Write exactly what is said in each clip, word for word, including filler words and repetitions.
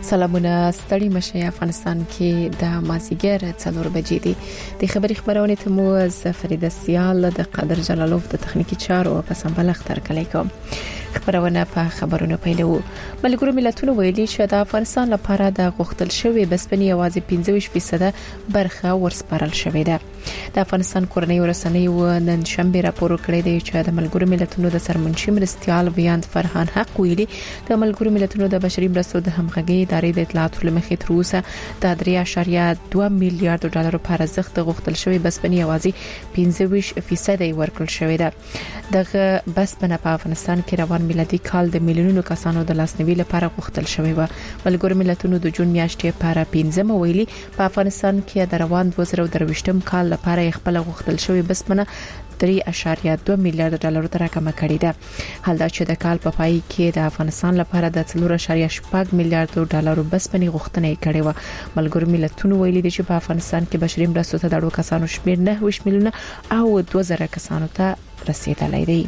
سلامونه ستړي مشه افغانستان کې د مازیګر څلور بجې دي د خبري خبرونه ته مو زفریده سیال د قدر جلالوف د تخنیکی چارو په سمبل اختر کلی کوم خبرونه په خبرونو پیلو ملګرو ملتونو ویلي چې د افغانستان لپاره د غوښتل شوی بسپنی یوازې پنځه ویشت فیصد برخه ورسپارل شوې ده د افغانستان کورنۍ ورسنۍ نن شنبه راپور کړی دی چې د ملګرو ملتونو د سرمنشي مرستيال ویاند فرحان حق ویلي د ملګرو ملتونو د بشري مرستو د همغږي ادارې د اطلاعاتو لمخې تر اوسه د درې اعشاریه دوه میلیارډ ډالر پر ارزښت د غوښتل شوی بسپنی یوازې پنځه ویشت فیصد ورکړل شوې ده دغه بسپنه په افغانستان کې روان میلادي کال د میلیونونو کسانو د لاسنیوي لپاره غوښتل شوی و ملګرو ملتونو د جون میاشتې لپاره پنځم ویلي په افغانستان کې د روان دوه زره درويشتم کال لپاره خپل غوښتل شوی بسپنه درې اعشاریه دوه میلیارډ ډالر تر راکمه کړې ده حال دا چې د کال په پای کې د افغانستان لپاره د څلور اعشاریه شپږ میلیارډ ډالر بسپنې غوښتنه کړې و ملګرو ملتونو ویلي دي چې په افغانستان کې بشري مرستو ته د اړو کسانو شمیر نه ویشت میلیونه او دوه زره کسانو ته رسیدلی دی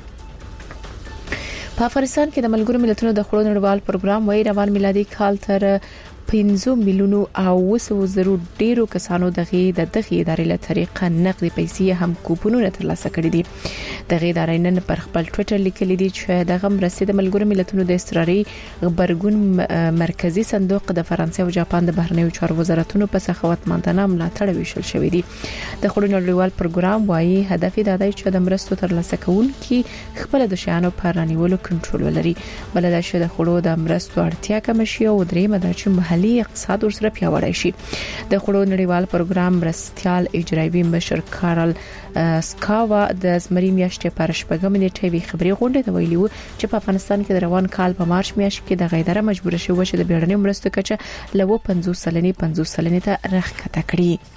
په افغانستان کې د ملګرو ملتونو د خړو نړیوال پروګرام وای روان میلادي کال تر پنځه میلیونو او وسو زرو ډیرو کسانو دغه د دغه ادارې له طریقه نقدي پیسې هم کوپنونه ترلاسه کړي دي دغه ادارې نن پر خپل ټوئیټر لیکلي دي چې دغه مرستې د ملګرو ملتونو د استراري خبرګون مرکزی صندوق د فرانسې او جاپان د بهرنیو چارو وزارتونو په سخاوتمندانه ملاتړ ویشل شوې دي د خړو نړیوال پروګرام وايي هدف دا دی چې د مرستو ترلاسه کوونکي خپل د شیانو پر رانیولو کنټرول ولري بل دا چې د خړو د مرستو اړتیا کم شي او درې مدار چې محلي اقتصاد ورسره پیاوړی شي د خړو نړیوال پروګرام مرستيال اجرایي مشر کارل سکاوا د زمري میاشتې پر شپږم نیټه وی خبري غونډه ته ویلي و چې په افغانستان کې د روان کال په مارچ میاشت کې د غیدره مجبور شو چې د بیړنۍ مرستو کچه لو پنځوس سلنې پنځوس سلنې ته راښکته کړي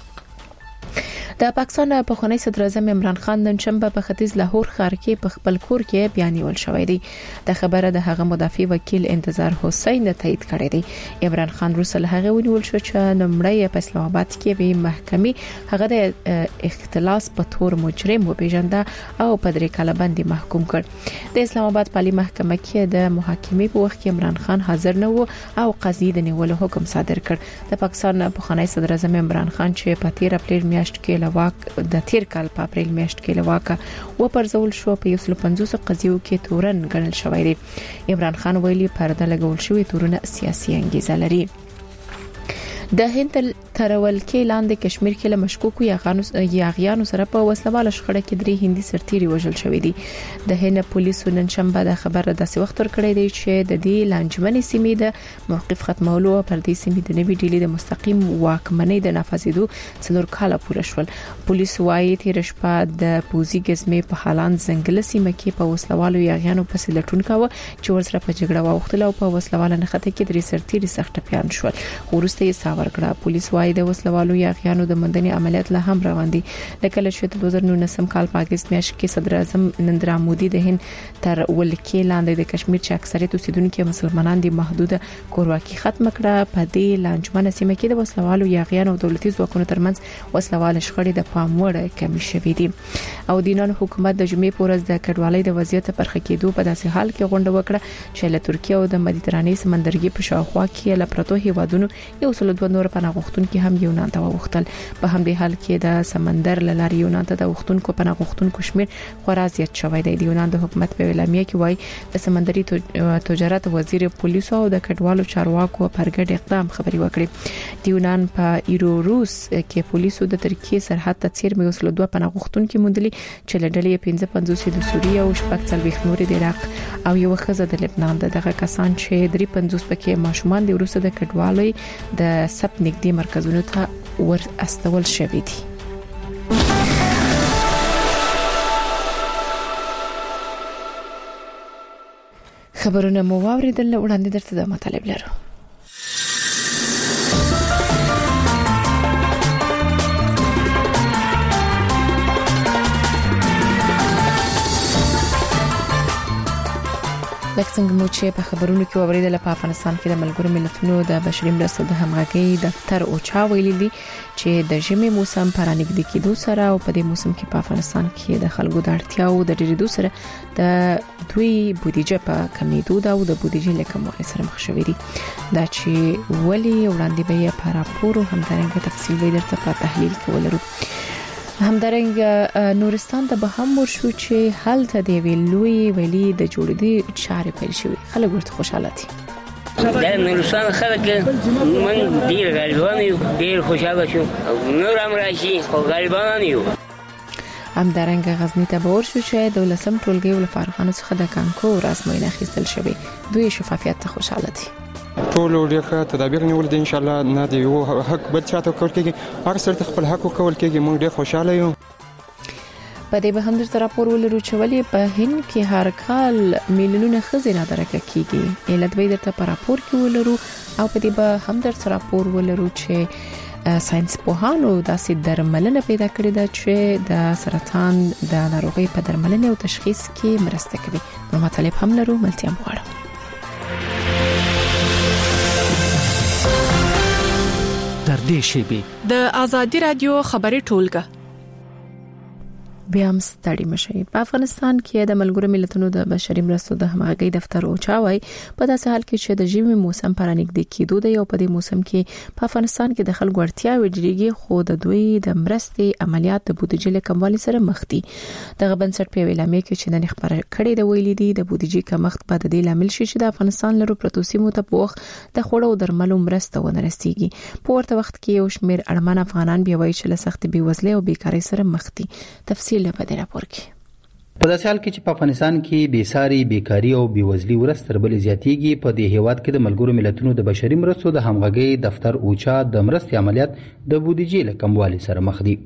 د پاکستان په خونی صدر اعظم عمران خان نن شنبه په ختیځ لاهور ښار کې په خپل کور کې بیان نیول شوې دي د خبره د هغه مدافع وکیل انتظار حسین تایید کړی دی عمران خان روسل هغه ونیول شو چې نمړی په اسلام آباد کې به محکمې هغه د اختلاس په تور مجرم و پیژنده او په درې کاله باندې محکوم کړ د اسلام آباد پالي محکمه کې د محاکمې په وخت کې عمران خان حاضر نه و او قاضي د نیولو حکم صادر کړ د پاکستان په خونی صدر اعظم عمران خان چې په تیر اپریل میاشت کې واک د تیر کال په اپریل میاشت کې لواکه و پرځول شو په یو سل پنځوس قضیو کې تورن ګڼل شوی دی عمران خان ویلي پرده لګول شوی تورونه سیاسي انګیزه لري د هند ترول کې لاندې کشمیر کې له مشکوکو یاغیانو سره په وسلواله شخړه کې درې هندي سرتیري وژل شوې دي د هند پولیسو نن شنبه د خبره داسې وخت ورکړی دی چې د دې لانجمنې سیمې د موقف ختمولو پر دې سیمې د نوي ډیلي د مستقیم واکمنۍ د نافذېدو څلور کاله پوره شول پولیس وايي تیر شپه د پوزي ګزمې په حالان ځنګل سیمه کې په وسلوالو یاغیانو په لټون کاوه چې ورسره په جګړه واوښتل او په وسلواله نخته کې درې سرتیري سخت پیان شول ورسته یې ورکړه پولیس وايي د وسلوالو یاغیانو د مندني عملیات له هم روان دي د کله چې د دوه زره نولسم کال په اگست میاشت کې صدر اعظم نریندرا مودي د هند تر ولکې لاندې د کشمیر چې اکثریت اوسیدونکو مسلمانان دي محدوده کورواکي ختم کړه په دې لانجمنه سیمه کې د وسلوالو یاغیانو او دولتي ځواکونو ترمنځ وسلواله شخړې د پام وړ کمی شوې دي او د ایران حکومت د جمعې پورز د کډوالۍ د وضعیت په خکېدو په داسې حال کې غونډه وکړه چې له ترکیه او د مدیترانې سمندرګي په شاوخوا کې له پروتو هیوادونو یو سل دوه نور پناه غوښتونکو هم یونان ته وغوښتل په همدې حال کې د سمندر لارې یونان ته د غوښتونکو پناه غوښتونکو شمیر خورا زیات شوی دی د یونان د حکومت په اعلامیه کې وایي د سمندري تجارت وزیر پولیسو او د کډوالو چارواکو پر ګډ اقدام خبري وکړي د یونان په ایروروس کې پولیسو د ترکیه سرحد ته چیر مې وسله دوه پناه غوښتونکو موندلي چې لړلې پنځه پنځوس د سوریه او شپږ څلوېښت نور د عراق او یو خزه د لبنان دغه کسان چې درې پنځوس پکې ماشومان د روسو د کډوالۍ د سب نږدې مرکزونو ته ور استول شوې دي خبرونه مو واوریدل وړاندې درته د مطالب لرو لکه څنګه مو چې په خبرونو کې اوریدل په افغانستان کې د ملګرو ملتونو د بشري مرستو د همغږي دفتر اوچا ویلي دي چې د ژمي موسم پر نږدې کېدو سره او په دې موسم کې په افغانستان کې د خلکو د اړتیاو د ډېرېدو سره د دوی بودیجه په کمیدو دا او د بودیجې لکموالي سره مخ شوې دي دا چې ولي وړاندې به یې په راپور او همدارنګه تفصیل به درته په تحلیل کې ولرو. همدارنګه نورستان ته به هم ورشو چې هلته د ویلوي ویلي د جوړېدو چارې پیل شوې. خلک ورته خوشاله دي. د نورستان خلک من ډیر غریبان یو ډیر خوشاله شو نور هم راشي خو غریبان یو. همدارنګه غزنی ته به ورشو چې د ولسم ټولګي ول فارغانو څخه د کانکور ازموینه اخیستل شوې. دوی شفافیت ته خوشاله دي. ټول ډیره تدابیر نیول دي ان شاء الله نه دی یو حق بل چاته کول کېږي هر سره خپل حق کول کېږي موږ ډیر خوشاله یو. په دې به هم در راپور ولرو چې ولې په هند کې هر کال میلیونونه خزینه درکه کیږي. علت به درته په راپور کې ولرو او په دې به هم در راپور ولرو چې ساينس پوهانو داسې درملنه پیدا کړې ده چې د سرطان د ناروغۍ په درملنه او تشخیص کې مرسته کوي. نو مطالب هم لرو ملتیا مغواړم. در دې شیبه د ازادي رادیو خبري ټولګه بیا هم ستړي مشي. په افغانستان کې د ملګرو ملتونو د بشري مرستو د همغږي دفتر اوچاوي په داسې حال کې چې د ژمي موسم پر نږدې کېدو دی او په دې موسم کې په افغانستان کې د خلکو اړتیاوې ډېرېږي خو د دوی د مرستې عملیات د بودیجې له کموالي سره مخ دي. دغه بنسټ په ویلامې کې چې نن خبره کړې د ویلي دي د بودیجې کمښت په د دې لامل شي چې د افغانستان لرو پروتو سیمو ته په وخت د خوړو او درملو مرسته ونه رسیږي. په ورته وخت کې یو شمېر اړمن افغانان بیا وایي چې له سخت بېوزلۍ او بیکارۍ سره مخ دي. تفصیل په دې راپور کې په داسې حال کې چې په افغانستان کې بیساري بیکاری او بیوزلي ورځ تر بلې زیاتېږي په دې هیواد کې د ملګرو ملتونو د بشري مرستو د همغږي دفتر اوچا د مرستې عملیات د بودیجې له کموالي سره مخ دي.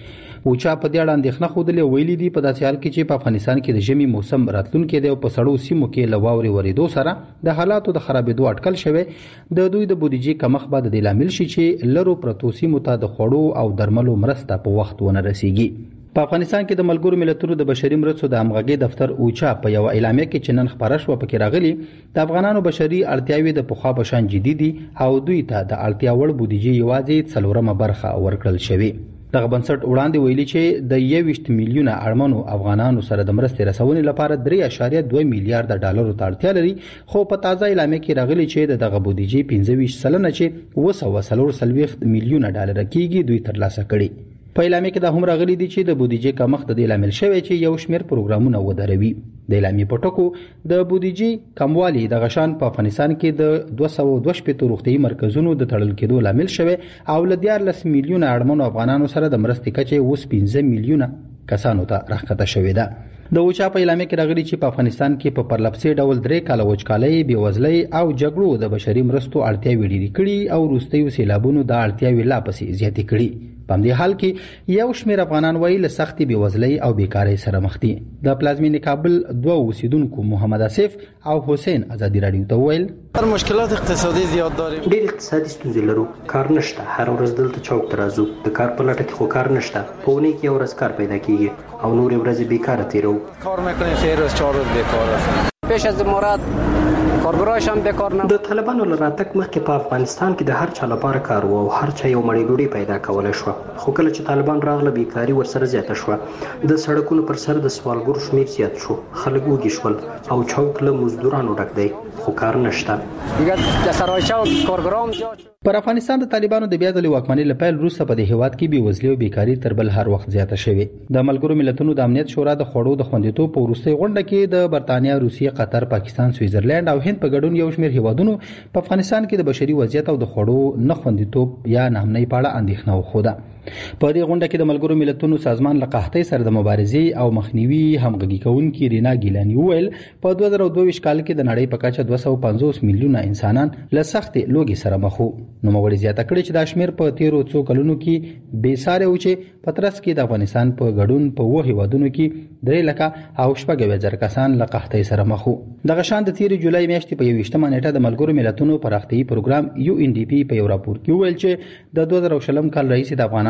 اوچا په دې اړه اندېښنه خوده ویلي دي په داسې حال کې چې په افغانستان کې د ژمي موسم راتلونکي دی او په سړو سیمو کې له واورې ورېدو سره د حالاتو د خرابېدو اټکل شوی د دوی د بودیجې کمښت به د دې لامل شي چې لرو پروتو سیمو ته د خوړو او درملو مرسته په وخت ونه رسیږي. په افغانستان کې د ملګرو ملتونو د بشري مرستو د همغږي دفتر اوچا په یو اعلامیه کې چې نن خبره شو پکې راغلي د افغانانو بشري اړتیاوې د پخوا په شان جدي دي او دوی ته د اړتیا وړ بودیجې یوازې څلورمه برخه ورکړل شوې. دغه بنسټ وړاندې ویلي چې د یوویشت میلیونه اړمنو افغانانو سره د مرستې رسونې لپاره درې اعشاریه دوه میلیارډ ډالرو ته اړتیا لري خو په تازه اعلامیه کې راغلي چې دغه بودیجې پنځه ویشت سلنه چې اوه سوه څلور څلوېښت میلیونه ډالر کېږي دوی ترلاسه کړي. په اعلامیه کې دا هم راغلي دي چې د بودیجې کمښت د دې لامل شوی چې یو شمېر پروګرامونه ودروي. د اعلامیې په ټکو د بودیجې کموالی د غشان په افغانستان کې د دوه سوه دوه شپېته روغتیايي مرکزونو د تړل کېدو لامل شوی او له دیارلس میلیونه اړمنو افغانانو سره د مرستې کچه اوس پنځه میلیونه کسانو ته راښکته شوې ده. د اوچا په اعلامیه کې راغلي چې په افغانستان کې په پرلپسې ډول درې کاله وچکالۍ بېوزلۍ او جګړو د بشري مرستو اړتیاوې ډېرې کړي او وروستیو سیلابونو د اړتیاوې لا پسې زیاتې کړي. په دې حال کې یو شمېر افغانان وایي له سختې بېوزلۍ او بیکارۍ سره مخ دي. د پلازمینې کابل دوه اوسیدونکو محمد آصف او حسین ازادي راډیو ته وویل هر مشکلات اقتصادي زیات داریم. ډېر اقتصادي ستونزې لرو. کار نشته. هر ورځ دلته چوک ته راځو. د کار په لټه کې خو کار نشته. په اونۍ کې یو ورځ کار پیدا کیږي او نورې ورځې بیکاره تیرو. کار میکنیم سه روز چهار روز بیکار هستیم. پیش از مراد کارګرایش هم بیکار نه. د طالبانو له راتګ مخکې په افغانستان کې د هر چا لپاره کار و او هر چا یو مړۍ ډوډۍ پیدا کولای شو. خو کله چې طالبان راغله بیکاری ورسره زیاته شو. د سړکونو پر سر د سوالګرو شمیر زیات شو. خلک وږي شول او چوک له مزدورانو ډک دی خو کار نشته. دیگه د سرایچا او کارګرام زیات شو. پر افغانستان د طالبانو د بیا ځلې واکمنۍ له پیل وروسته په دې هیواد کې بېوزلي او بیکاري تر بل هر وخت زیاته شوې. د ملګرو ملتونو د امنیت شورا د خوړو د خوندیتوب په وروستۍ غونډه کې د برتانیا، روسیې، قطر، پاکستان، سویزرلند او هند په ګډون یو شمېر هیوادونو په افغانستان کې د بشري وضعیت او د خوړو نه خوندیتوب یا ناامنۍ په اړه اندېښنه وښوده. په دې غونډه کې د ملګرو ملتونو سازمان له قحطۍ سره د مبارزې او مخنیوي همغږي کوونکي رینا ګیلاني وویل په دوه زره دوه ویشت کال کې د نړۍ په کچه دوه سوه پنځوس میلیونه انسانان له سختې لوږې سره مخ وو. نوموړي زیاته کړې چې دا شمېر په تیرو څو کلونو کې بېسارې و چې په ترڅ کې د افغانستان په ګډون په اووه هیوادونو کې درې لکه او شپږ اویا زره کسان له قحطۍ سره مخ وو. دغه شان د تېرې جولای میاشتې په یوویشتمه نیټه د ملګرو ملتونو پراختیایي پروګرام یو ان ډي پي په یو راپور کې وویل چې د دوه زره شلم کال راهیسې د افغانانو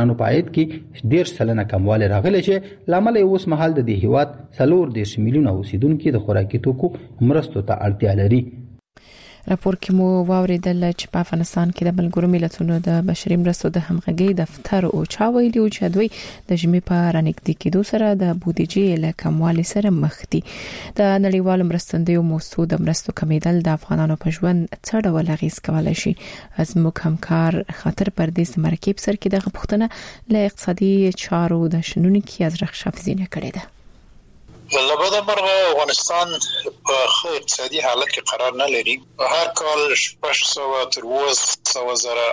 افغانانو په عاید کې ډیر سلنه کموالی راغلی چې لامل یې اوس مهال د دې هیواد څلور دېرش میلیونه اوسیدونکي د خوراکي توکو مرستو ته اړتیا لري. راپور کې مو واوریدل چې په افغانستان کې د ملګرو ملتونو د بشري مرستو د همغږي دفتر او چا ویلي چې دوی د ژمي په رانږدې کېدو سره د بودیجې له کموالي سره مخ دي. د نړیوالو مرستندویو موضوع د مرستو کمیدل د افغانانو په ژوند څه ډول اغیز کولای شي. زموږ همکار خاطر پردیس مرکب سر کې دغه پوښتنه له اقتصادي چارو د شنونکي ازرخ شافزینه کړې ده. لبدا مرغه افغانستان په ښه اقتصادي حالت کې قرار نه لري. هر کال شپږ سوه تر اووه سوه زره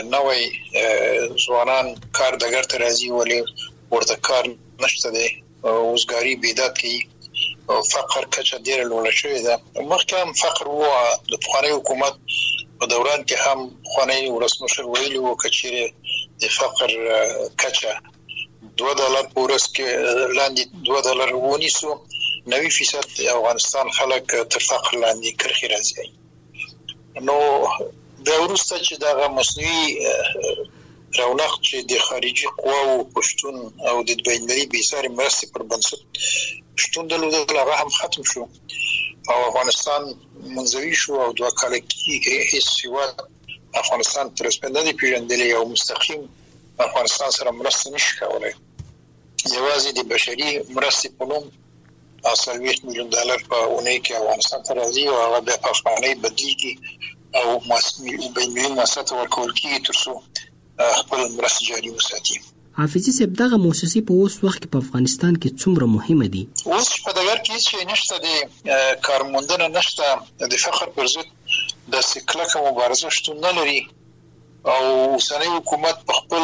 نوې ځوانان کار دګر ته راځي ولې ورته کار نشته دی. اوسګاری بیدات کوي او فقر کچه ډیره لوړه شوې ده. مخکې هم فقر وو د پخواني حکومت په دوران کې هم پخواني ولسمشر ویلي وو چې د فقر کچه دوه ډالر پورس کې لاندې دوه ډالر ونیسو نوي فیصد افغانستان خلک تر فقر لاندې کرخي راځي. نو د ورسته چې دغه مصنوعي رونق چې د خارجي قواو پښتون او د بینالمللي بېساري مرستې پر بنسټ شتون درلود هغه هم ختم شو او افغانستان منزوي شو او دوه کال کې هیڅ هیواد افغانستان تر اوسه نه دی پیژندلی او مستقیم افغانستان سره مرسته نشي کولای. یوازې د بشري مرستې په نوم څلوېښت میلیون ډالر په اونۍ کې افغانستان ته راځي او هغه بیا په افغانۍ بدلیږي او بینالمللي مؤسسات ورکول کېږي تر څو خپل مرستې جاري وساتي. حافظي صاحب دغه مؤسسې په اوس وخت کې په افغانستان کې څومره مهمه دي؟ اوس په دغه کې چې نشته د کارموندنه نشته د فقر پر ضد د کلکه مبارزه شتون نه لري او اوسنی حکومت په خپل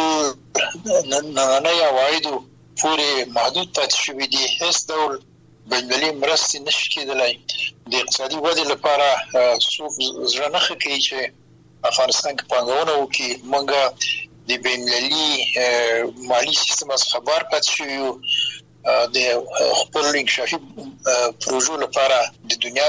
نننۍ عوایدو پورې محدود پاتې شوی دی. هیڅ ډول بینالمللي مرستې نشي کېدلی. د اقتصادي ودې لپاره څوک زړه نه ښه کوي چې افغانستان کې پانګونه وکړي. موږ د بینالمللي مالي سیستم څخه بار پاتې شوي یو. د خپل انکشافي پروژو لپاره د دنیا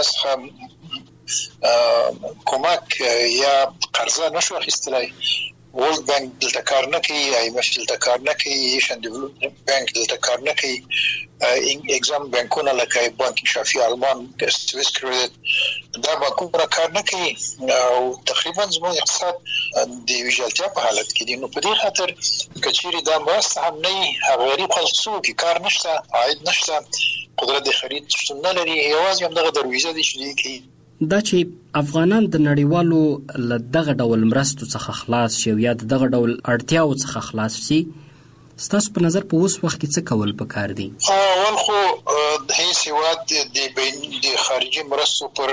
څخه کومک یا قرضه نشو اخیستلی. ورلد بانک دلته کار نه کوي، آی ایم اف دلته کار نه کوي، ایشین ډیولپمنٹ بانک دلته کار نه کوي. اگزام بانکونه لکه بانک انکشافي آلمان، سویس کریډټ دا بانکونه کار نه کوي او تقریبا زموږ اقتصاد د ویجاړتیا په حالت کې دی. نو په دې خاطر کچېرې دا مرسته هم نه وي، هغه غریب خلک څوک کار نشته، عاید نشته، قدرت د خرید شتون نه لري، یوازې همدغه درویزه دي چې دوی کوي. دا چې افغانان د نړیوالو له دغه ډول مرستو څخه خلاص شي یا دغه ډول اړتیاو څخه خلاص شي، ستاسو په نظر په اوس وخت کې څه کول پکار دي؟ اول خو د هیڅ هیواد د بین د خارجي مرستو پر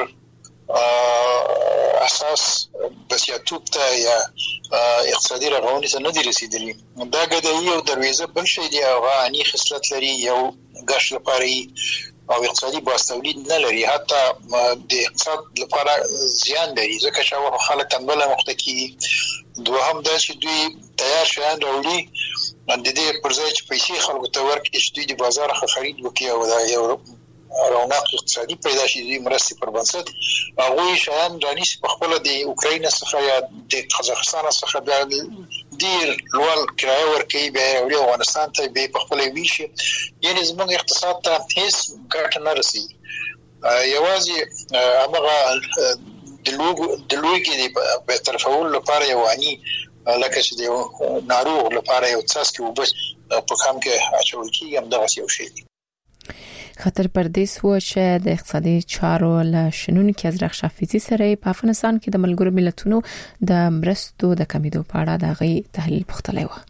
اساس بسیاتوب ته یا اقتصادي رغونې ته نه دي رسیدلي. دا ګډوي او درویزه بل شی دی، هغه اني خصلت لري، یو ګټ لپاره او اقتصادي باستولید نه لري، حتی د اقتصاد لپاره زیان لري ځکه چې هغه خلک تنبله مخته کیږي. دوهم دا چې دوی تیار شیان راوړي د دې پر ځای چې پیسې خلکو ته ورکړي چې دوی د بازار څخه خرید وکړي او دا یو رونق اقتصادي پیدا شي دوی مرستې پر بنسټ هغوی شیان رانیسي په خپله د اوکراین څخه یا د قزاقستان څخه بیا ډېر لوړ کرایه ورکوي، بیا یې وړي افغانستان ته، بیا یې په خپله ویشي. یعنې زموږ اقتصاد ته هېڅ ګټه نه رسوي. یوازې همغه د لوږې د برطرفولو لپاره یو اني لکه چې د یو ناروغ لپاره یو څاڅکي اوبه په کام کې اچول کېږي، همدغسې یو شی دی. خاطر پردیس و چې د اقتصادي چارو له شنونکي ازرخ شافزي سره په افغانستان کې د ملګرو ملتونو د مرستو د کمیدو په اړه د غي تحلیل پختلی و.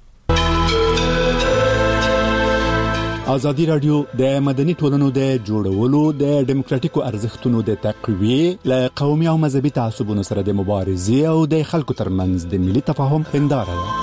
ازادي رادیو د مدني ټولنو د جوړولو د ډیموکراتیکو ارزښتونو د تقویې له قومي او مذهبي تعصبونو سره د مبارزې او د خلکو ترمنځ د ملي تفاهم هنداره ده.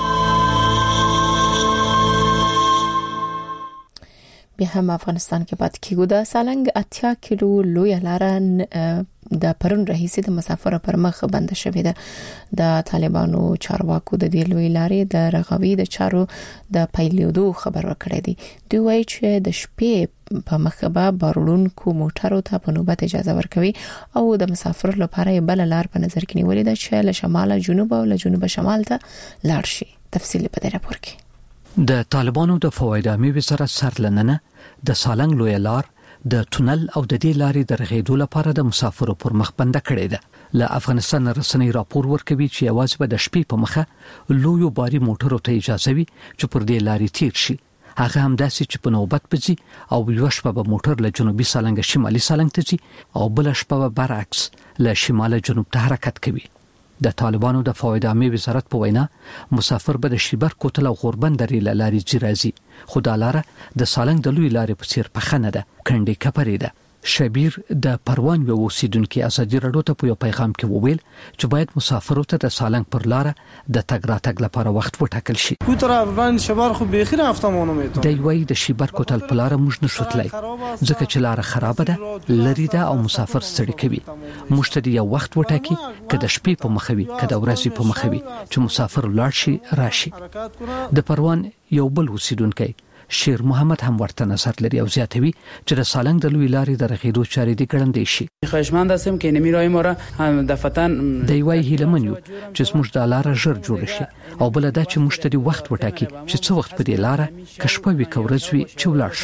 بیا هم افغانستان کې پات کېږو. د سالنګ اتیا کیلو لوی لارن د پرون راهیسې د مسافر پر مخ بند شوې ده. د طالبانو چارواکو د دې لوی لارې د رغوي د چارو د پیلېدو خبر ورکړی دی. دوی وایي چې د شپې په مخبه بارولونکو موټرو ته په نوبت اجازه ورکوي او د مسافر لپاره بل لار په نظر کې نیولې ده چې له شماله جنوب او له جنوب شمال ته لاړ شي. تفصیل په دې راپور کې. د طالبانو د فواید عامه وزارت سرلننه د سالنګ لوی لار د تونل او د دې لارې د رغېدو لپاره د مسافرو پر مخ بنده کړې ده. له افغانستان رسنۍ راپور ورکوي چې یوازې به د شپې په مخه لوی باري موټرو ته اجازه وي چې پر دې لارې تیر شي. هغه هم داسې چې په نوبت بځي او یو شپه به موټر له جنوبي سالنګ شمالي سالنګ ته ځي او بل شپه به برعکس له شمال جنوب ته حرکت کوي. د طالبانو د فواید عامه وزارت په وینا مسافر به د شیبر کوتل او غوربند لري لاري جرازي خو د لاره د سالنګ د لوی لارې په څیر په خنه ده کنډي کپري ده. شبیر د پروان یو اوسیدونکو ازادي رادیو ته په یو پیغام کې وویل چې باید مسافرو ته د سالنګ پر لار د تګ راتګ لپاره وخت وټاکل شي. کوتر افغان شبار خو به خیر هفتمونه میته دی وای د شیبر کوتل په لار موږ نشو تلای ځکه چې لار خراب ده لری ده او مسافر ستړي کوي. موږ ته یو وخت وټاکي کله د شپې په مخوي کله د ورځې په مخوي چې مسافر لاړ شي راشي. د پروان یو بل اوسیدونکو شیر محمد هم ورته نظر لري او زیاتوي چې د سالنګ د لوی لارې د رغېدو چارې د ګړندې شي. خواهشمند هستم که نمی راه ما را دفتن دی وای هیلمن یو چې موږ د لار ژر جوړ شي او بل دا چې موږ ته وخت وټاکي چې څو وخت په دې لار کشپه وی کورځوي چې ولاړ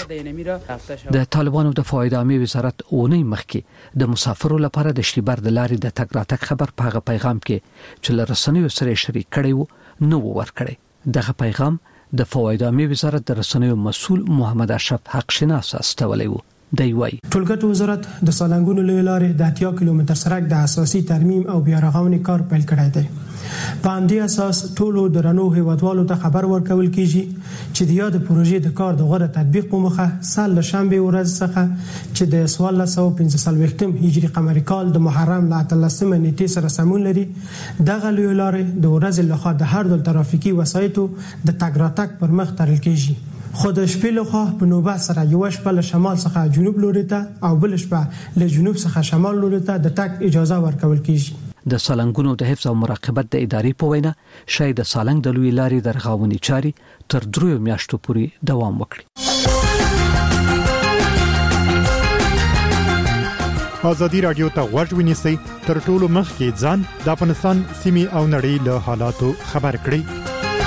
شو. د طالبانو د فواید عامه وزارت اونۍ مخکې د مسافرو لپاره د شیبر د لارې د تګ راتګ خبر په هغه پیغام کې چې لرسنیو سره شریک کړي وو نو ورکړي. دغه پیغام د فواید عامه وزارت د رسنیو مسؤل محمد اشرف حق شناس استولی وو. دی وای ټولګټ وزارت د سالنګونو لوی لارې د اتیا کیلومتر سرک د اساسي ترمیم او بیا رغونې کار پیل کړی دی. په همدې اساس ټولو درنو هیوادوالو ته خبر ورکول کیږي چې د یاد پروژې د کار د غوړه تطبیق په مخه سال له شنبه ورځ څخه چې د سوال سو پنځه سلويختم هجری قمري کال د محرم له اتلسمه نیټې سره سمون لري. دغه لوی لارې د ورځې لخوا د هر ډول ترافیکي وسایطو د تګ راتګ پر مخ تړل کیږي. خو د شپې لخوا په نوبت سره یو شپه له شمال څخه جنوب لوري ته او بل شپه له جنوب څخه شمال لوري ته د تګ اجازه ورکول کیږي. د سالنګونو د حفظ او مراقبت د ادارې په وینا شاید د سالنګ د لوی لارې د رغونې چاري تر دریو میاشتو پورې دوام وکړي. ازادي رادیو ته غوږ ونیسئ تر ټولو مخکې ځان د افغانستان سیمې او نړۍ له حالاتو خبر کړئ.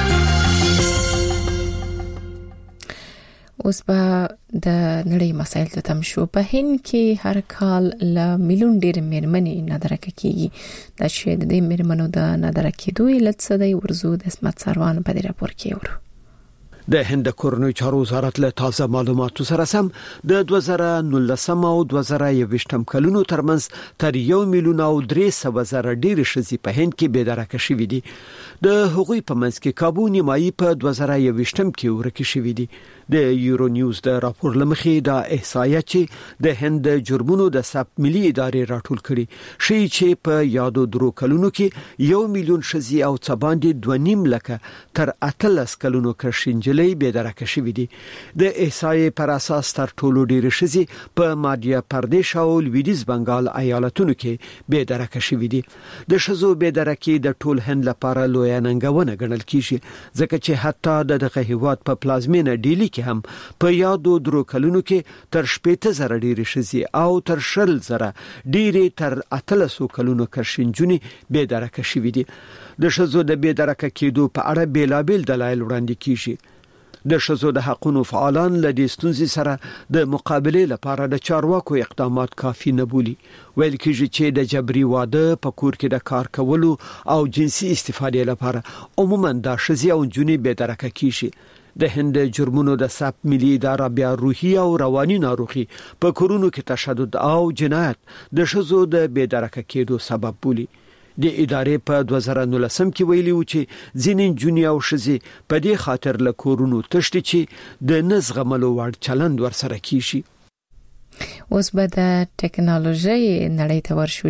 اوس به د نړۍ مسایل ته تم شو. په هند کې هر کال ل میلیون ډیر میرمنې نادرکه کیږي. دا چې د دې میرمنو د نادرکه دوی لڅ دی ورزو د اسمت سروان په دې راپور کې ورو. د هند کورنۍ چارو وزارت له تازه معلوماتو سره سم د دوه زره نولسم او دوه زره یوویشتم کلونو ترمنځ تر یو میلیون او درې سوه زره ډیر شذي په هند کې بېدرکه شوې دي. د هغوی په منځ کې کابو نیمایي په دوه زره یوویشتم کې ورکه شوې دي. د یورو نیوز د راپور لمخې دا احصایه چې د هند جرمونو د ثبت ملي ادارې راټول کړي شي چې په یادو درو کلونو کې یو میلیون شذي او څه باندې دوه نیم لکه تر اتلس کلونو کشنجلې بېدرکه شوې دي. د احصایې پر اساس تر ټولو ډیر شذي په مادیا پردیش او لویدیز بنگال ایالتونو کې بېدرکه شوې دي. د شذو بېدرکې د ټول هند لپاره لوی ننګونه ګڼل کیږي ځکه چې حتی د دغه هیواد په پلازمینه ډیلی هم په یادو درو کلونو کې تر شپږ زره ډیر شذي او تر شل زره ډیر تر اتلسو کلونو کشنجونی بېدرکه شوې دي. د شذو د بېدرکه کېدو په اړه بیلابل دلایل وړاندې کیږي. د شذو د حقوقو فعالان له دې ستونزې سره د مقابله لپاره د چارواکو اقدامات کافي نه بولي. ویل کېږي چې د جبري واده په کور کې د کار کولو او جنسي استفادې لپاره عموما د شذي او جنونی بېدرکه کیږي. د هند جرمونو د ثبت ملي اداره بیا روحي او رواني ناروغي په کورونو کې تشدد او جنایت د شذو د بېدرکه کېدو سبب بولي. د ادارې په دوه زره نولسم کې ویلي و چې ځینې جنونی او شذي په دې خاطر له کورونو تښتي چې د نزغملو وړ چلند ورسره کیږي. اوس به د ټکنالوژي نړۍ ته ورشو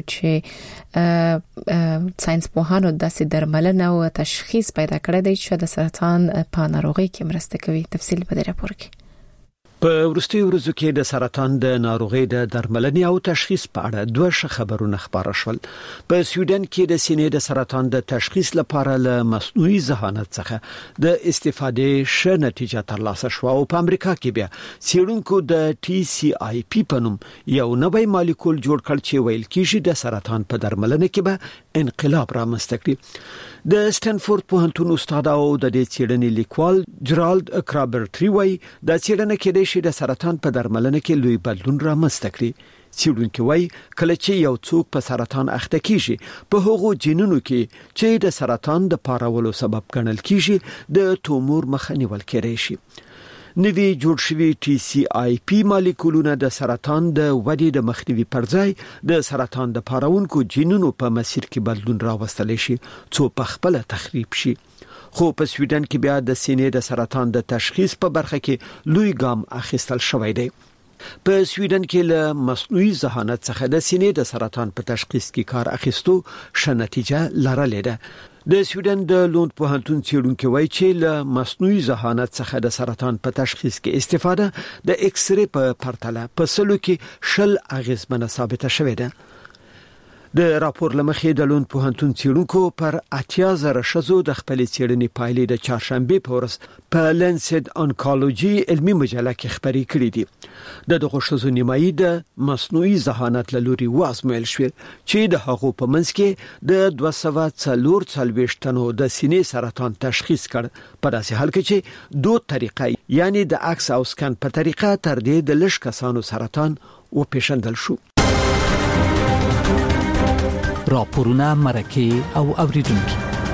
چې ساينس پوهانو داسې درملنه او تشخیص پیدا کړی دی چې د سرطان په ناروغۍ کې مرسته کوي. تفصیل په دې راپور کې. په ورستي ورځو کې د سرطان د ناروغۍ د درملنې او تشخیص په اړه دوه ښه خبرونه خبره شول. په سویډن کې د سینې د سرطان د تشخیص لپاره له مصنوعي ذهانت څخه د استفادې ښه نتیجه ترلاسه شو او په امریکا کې بیا څېړونکو د ټي سي آی پی په نوم یو نوی مالیکول جوړ کړ چې ویل کېږي د سرطان په درملنه کې به انقلاب رامنځته کړی. د سټنفورد پوهنتون استاد او د دې څېړنې لیکوال جرالد کرابرټری وایي د څېړنې کې د شې د سرطان په درملنه کې لوی بدلون رامنځته کړی. څېړونکي وایي کله چې یو څوک په سرطان اخته کیږي په هغو جینونو کې چې د سرطان د پارولو سبب ګڼل کیږي د تومور مخه نیول کېدای شي. نوی جوړ شوی ټي سي آی پی مالیکولونه د سرطان د ودې د مخنیوي پر ځای د سرطان د پارونکو جینونو په مسیر کې بدلون راوستلی شي څو په خپل تخریب شي. خو په سویډن کې بیا د سینې د سرطان د تشخیص په برخه کې لوی ګام اخیستل شوی دی. په سویډن کې له مصنوعي ذهانت څخه د سینې د سرطان په تشخیص کې کار اخیستو ښه نتیجه لرلې ده. د سویډن د لوند پوهنتون څېړونکي وایي چې له مصنوعي ذهانت څخه د سرطان په تشخیص کې استفاده د ایکس ری په پرتله په سلو کې شل اغیزمنه ثابته شوې ده. د راپور لمخې د لوند پوهنتون څېړونکو پر اتیا زره ښځو د خپلې څېړنې پایلې د چهارشنبې په ورځ په لنسید انکالوجي علمي مجله کې خپرې کړې دي. د دغه ښځو نیمایي د مصنوعي ذهانت له لوري وازمویل شوې چې د هغو په منځ کې د دوه سوه څلور څلوېښت تنو د سینې سرطان تشخیص کړ په داسې حال کې چې دو طریقه یعنی د عکس او سکن په طریقه تر دې د لږ کسانو سرطان وپېژندل شو. راپورونه مرکه او اوریدونکو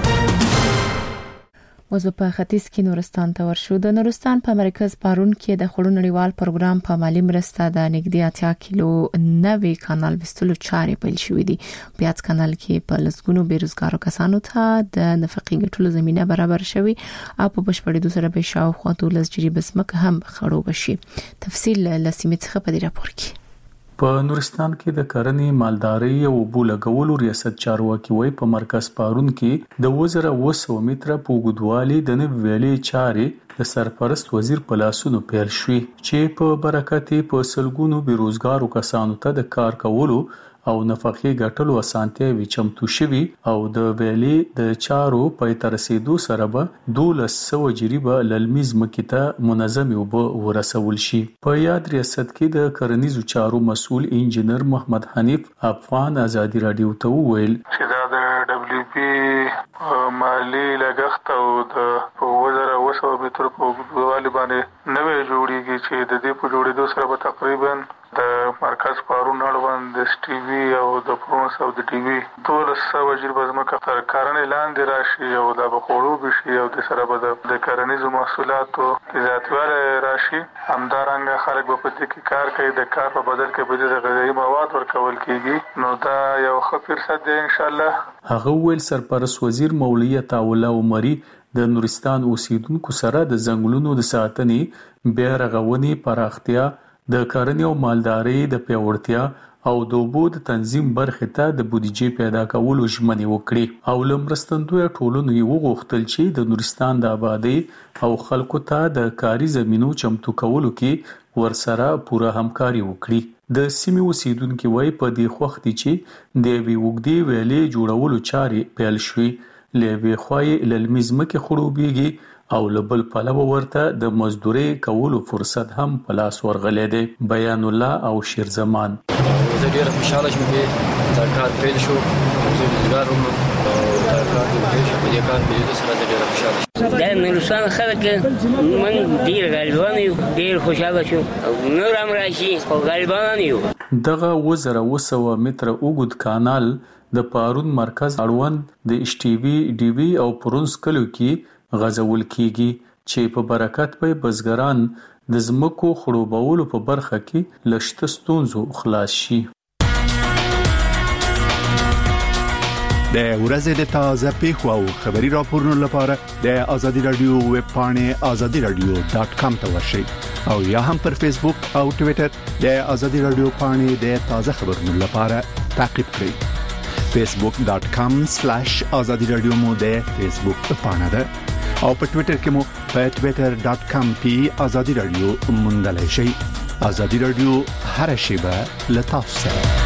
اوس په ختیځ کې نورستان ته ورشو. د نورستان په مرکز پارون کې د خړو نړیوال پروګرام په مالی مرسته د نږدې اتیا کیلو نوي کانال وستلو چارې پیل شوې دي. پیاز کانال کې په لسګونو بیروزګارو کسانو ته د نفقې ګټلو زمينه برابر شوې او په بشپړېدو سره به شاوخوا دولس جریب سمک هم خړو بشي. تفصیل لسیمه څخه په دې راپور کې. په نورستان کې د کرنې مالدارۍ او بولګولو ریاست چارواکي وای په مرکز پارون کې د وزره وسو متره په وګدوالي د نوې ویلې چارې د سرپرست وزیر په لاسونو پیل شوې چې په برکت په سلګونو بیروزګارو کسانو ته د کار کولو او نفقې ګټلو اسانتیاوي چمتو شوي او د ویلې د چارو پای تر رسیدو سره به دولس سوه جریبه للمیز مکیته منظم وب ورسول شي. په یاد ریاست کې د کرنیزو چارو مسؤل انجنیر محمد حنیف افغان ازادي رادیو ته ویل چې دا د دبليو پی مالی لګښت او د وزره وسو متر په وګړي باندې نوې جوړیږي چې د دې په جوړېدو سره به تقریبا د مرکز پارون اړوند د ټي وي او د پرونس او د ټي وي ټول سوه جریبه ځمکه تر کارنې لاندې راشي او د بخورو بشي او د سره به د کرنیزو محصولاتو زیاتوالی راشي. همدارنګه خلک به په دې کې کار کوي، د کار په بدل کې به د غذایي مواد ورکول کیږي. نو دا یو ښه فرصت دی ان شاء الله. هغه ویل سرپرست وزیر مولوی عطاالله عمري د نورستان اوسیدونکو سره د ځنګلونو د ساتنې بیا رغونې پراختیا د کرنې او مالدارۍ د پیاوړتیا او د اوبو د تنظیم برخه ته د بودیجې پیدا کولو ژمنې وکړي او لمرستندوی ټولنو یو غوښتل چې د نورستان د آبادی او خلکو ته د کاري زمينو چمتو کولو کې ورسره پوره همکاري وکړي. د سیمې اوسیدونکو وای په دې وخت چې د وی وګدي ویلې جوړولو چارې پیل شوې لوي خوای للمزمکه خړوبېږي او لبل پلو ورته د مزدوري کولو فرصت هم په لاس ورغلې ده. بیان الله او شیر زمان زه ډیر خوشاله شوم چې دا کار پیل شو. زه وزګار وم او دا کار پیل شو. په دې کار کې سره ډیر خوشاله شوم. دا نورستان خلک من ډیر غالبان یو ډیر خوشاله شو. نور هم راشي خو غالبان یو. دغه وزره وسوه متره اوږد کانال د پارون مرکز اړوند د ټي وي ډي وي او پرونس کلو کې غزول کیږي چې په برکت په بزګران د زمکو خړوبولو په برخه کې لشت ستونزو خلاص شي. د ورځې د تازه پیښو او خبري راپورونو لپاره د ازادي رادیو ویب پاڼه ازادي رادیو ډاټ کام ته ورشئ او یا هم پر فیسبوک او ټوئیټر د ازادي رادیو پاڼه د تازه خبرونو لپاره تعقیب کړئ. facebook dot com slash azadi radio مو د فیسبوک پاڼه ده او په ټوئیټر کې مو په twitter dot com پی azadi radio موندلای شئ. azadi radio هر شیبه لتاسو سره.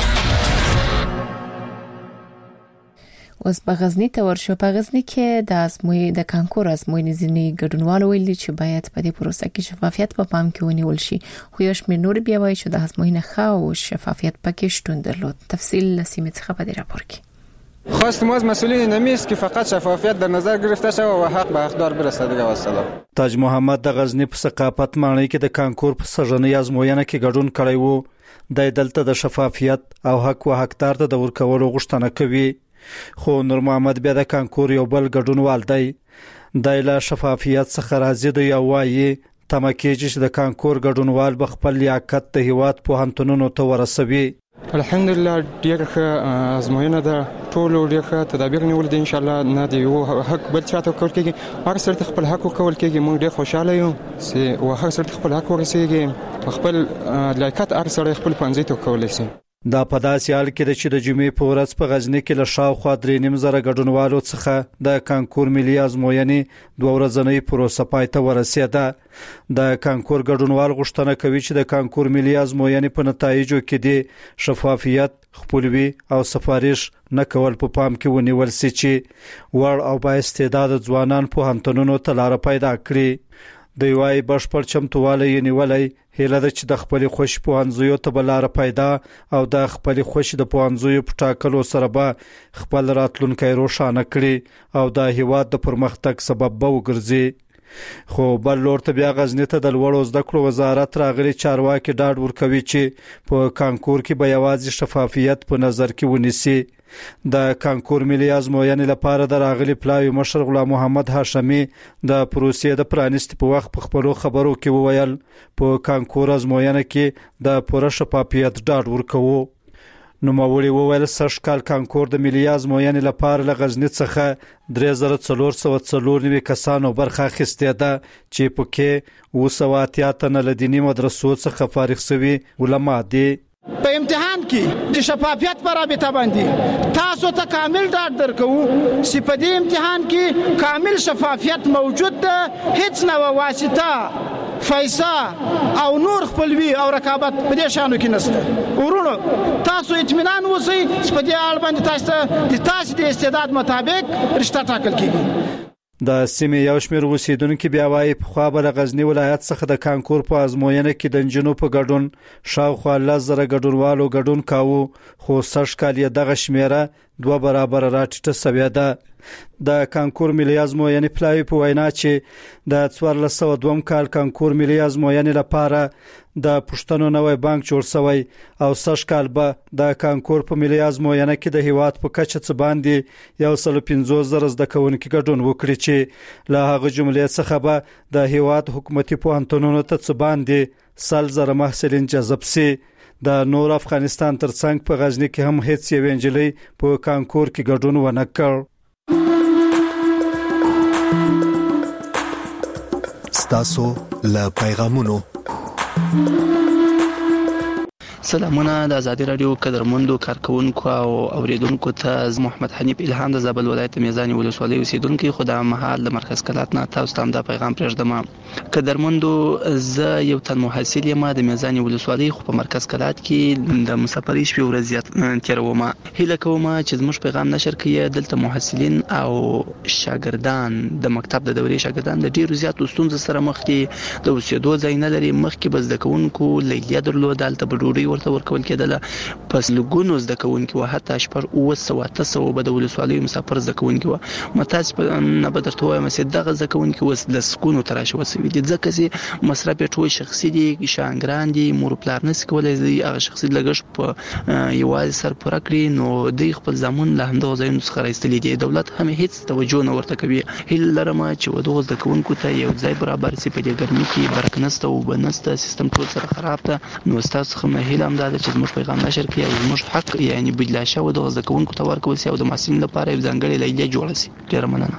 اوس په غزنی ته ورشو. په غزنی کې د ازموی د کانکور ازموینې ځینې ګډونوالو ویلي چې باید په دې پروسه کې شفافیت په پام کې ونیول شي. خو یو شمېر نور بیا وایي چې د ازموینې ښه او شفافیت پکې شتون درلود. تفصیل لسیمه څخه په دې راپور کې. خواست ما از مسئولین نمیست که فقط شفافیت در نظر گرفته شود و حق به حقدار برسه. دیگه والسلام. تاج محمد د غزنی په ثقافت مانی کې د کانکور په سرجنۍ ازموینه کې ګډون کړی وو. د دلته د شفافیت او حق او حقدار ته د ورکولو غوښتنه کوي. خو نور محمد بیا د کانکور یو بل ګډونوال دی. د لا شفافیت څخه راضي دی او وايي تمه کېږي چې د کانکور ګډونوال به خپل لیاقت د هیواد پوهنتونونو ته ورسوي. الحمدلله ډیر ښه ازموینه ده، ټول ډیر ښه تدابیر نیول دي. ان شاء الله نه دی یو حق بل چاته کول کېږي، هر سړی خپل حق کول کېږي. موږ ډیر خوشاله یو چې و هر سړی خپل حق ورسېږي، خپل لایقت هر سړی خپل پنځه ته کولای شي. دا په داسې حال کې چې د جمعې په ورځ په غزنی کې له شاوخوا درې نیم زره ګډونوالو څخه د کانکور ملي ازموینې دوه ورځنۍ پروسه پای ته ورسېده. د کانکور ګډونوال غوښتنه کوي چې د کانکور ملي ازموینې په نتایجو کې د شفافیت، خپلوي او سفارش نه کول په پام کې ونیول شي چې وړ او با استعداد ځوانان پوهنتونونو ته لار پیدا کړي. د یوای بشپړ چمتووالی نیولای هله د چې د خپل خوش پوهنځیو ته بلاره پیدا او د خپل خوش د پوهنځیو په ټاکلو سره به خپل راتلونکي روښانه کړي او د هیواد د پرمختګ سبب به وګرځي. خو بل لور ته بیا غزنی ته د لوړو زده کړو وزارت راغلي چارواکي ډاډ ورکوي چې په کانکور کې به یوازې شفافیت په نظر کې ونیسي. د کانکور ملي ازموینې لپاره د راغلي پلاوی مشر غلام محمد هاشمي د پروسې د پرانیست په وخت په خپلو خبرو کې وویل په کانکور ازموینه کې د پوره شفافیت ډاډ ورکوو. نو موري وویل سږ کال کانکور د ملي ازموینې لپاره له غزنی څخه درې زره څلور سوه څلور نوي کسانو برخه اخیستې ده چې پکې اوه سوه اتیا تنه له دیني مدرسو څخه فارغ شوي علما دي. په امتحان کې د شفافیت پر رابطه باندې تاسو ته کامل ډاډ درکوو چې په دې امتحان کې کامل شفافیت موجود ده، هیڅ نوع واسطه، فیصه او نور خپلوي او رقابت په دې شانو کې نشته. ورونو تاسو اطمینان اوسئ چې په دې اړه باندې تاسو ته د تاسو د استعداد مطابق رشته ټاکل کیږي. د سیمې یو شمېر اوسیدونکو بیا وايي په خوا به غزنی ولایت څخه د کانکور په ازموینه کې د انجنونو په ګډون شاوخوا لس زره ګډونوالو ګډون کاوه، خو سږ کال یې دغه شمیره دوه برابر راټیټه شوې ده. د کانکور ملي ازموینې پلاوی په وینا چې د څوارلس سوه دوه کال کانکور ملي ازموینې لپاره د پښتنو نوې بانک جوړ شوی او سږ کال به د کانکور په ملي ازموینه کې د هیواد په کچه څه باندې یو سل پنځوس زره زده کوونکي ګډون وکړي چې له هغه جملې څخه به د هیواد حکومتي پوهنتونونو ته څه باندې سل زره محصلین جذب شي. د نور افغانستان ترڅنګ په غزنی کې هم هیڅ یو انجلۍ په کانکور کې ګډون ونه کړ. ستاسو له پیغامونو سلامونه د ازادي رادیو قدرمندو کارکونکو او اوریدونکو ته از محمد حنیف الهام د زابل ولایت میزانی ولسوالۍ اوسیدونکو خدای مهال د مرکز کلات نه تاسو ته د پیغام پرېږدم. قدرمندو زه یو تن محصل یم د میزانی ولسوالۍ خو په مرکز کلات کې د مسافرۍ شپې ورځ تیروم. هیله کوم چې زموږ پیغام نشر کړئ. دلته محصلین او شاګردان د مکتب د دورې شاګردان د ډیرو زیاتو ستونزو سره مخ دي. د اوسېدو ځای نه لري، مخکې به زده کوونکو لیلیه درلوده، هلته به ډوډۍ ورته ورکول کېدله، پس لګونو زده کوونکي وو، حتی شپږ اوه سوه اته سوه به د ولسوالیو مسافر زده کوونکي وو. متاسفانه به درته وایم چې دغه زده کوونکي اوس لسګونو ته راشوه شوي دي، ځکه چې مصرف یې ټول شخصي دي، شاګردان دي، مور پلار نشي کولی هغه شخصي لګښت په یوازې سر پوره کړي، نو دوی خپل زامن له همدغو ځایونو څخه راایستلي دي. دولت هم هېڅ توجه نه ورته کوي. هیله لرم چې دغو زده کوونکو ته یو ځای برابر شي. په دې ګرمي کې برق نشته، اوبه نشته، سیستم ټول سره خراب ده. نو ستاسو څخه مې هیله همدا ده چې زموږ پیغام نشر کړئ او زموږ حق یعنې بدله شوی دغه زده کوونکو ته ورکول شي او د محصلینو لپاره یو ځانګړې لیلیه جوړه شي. ډېره مننه.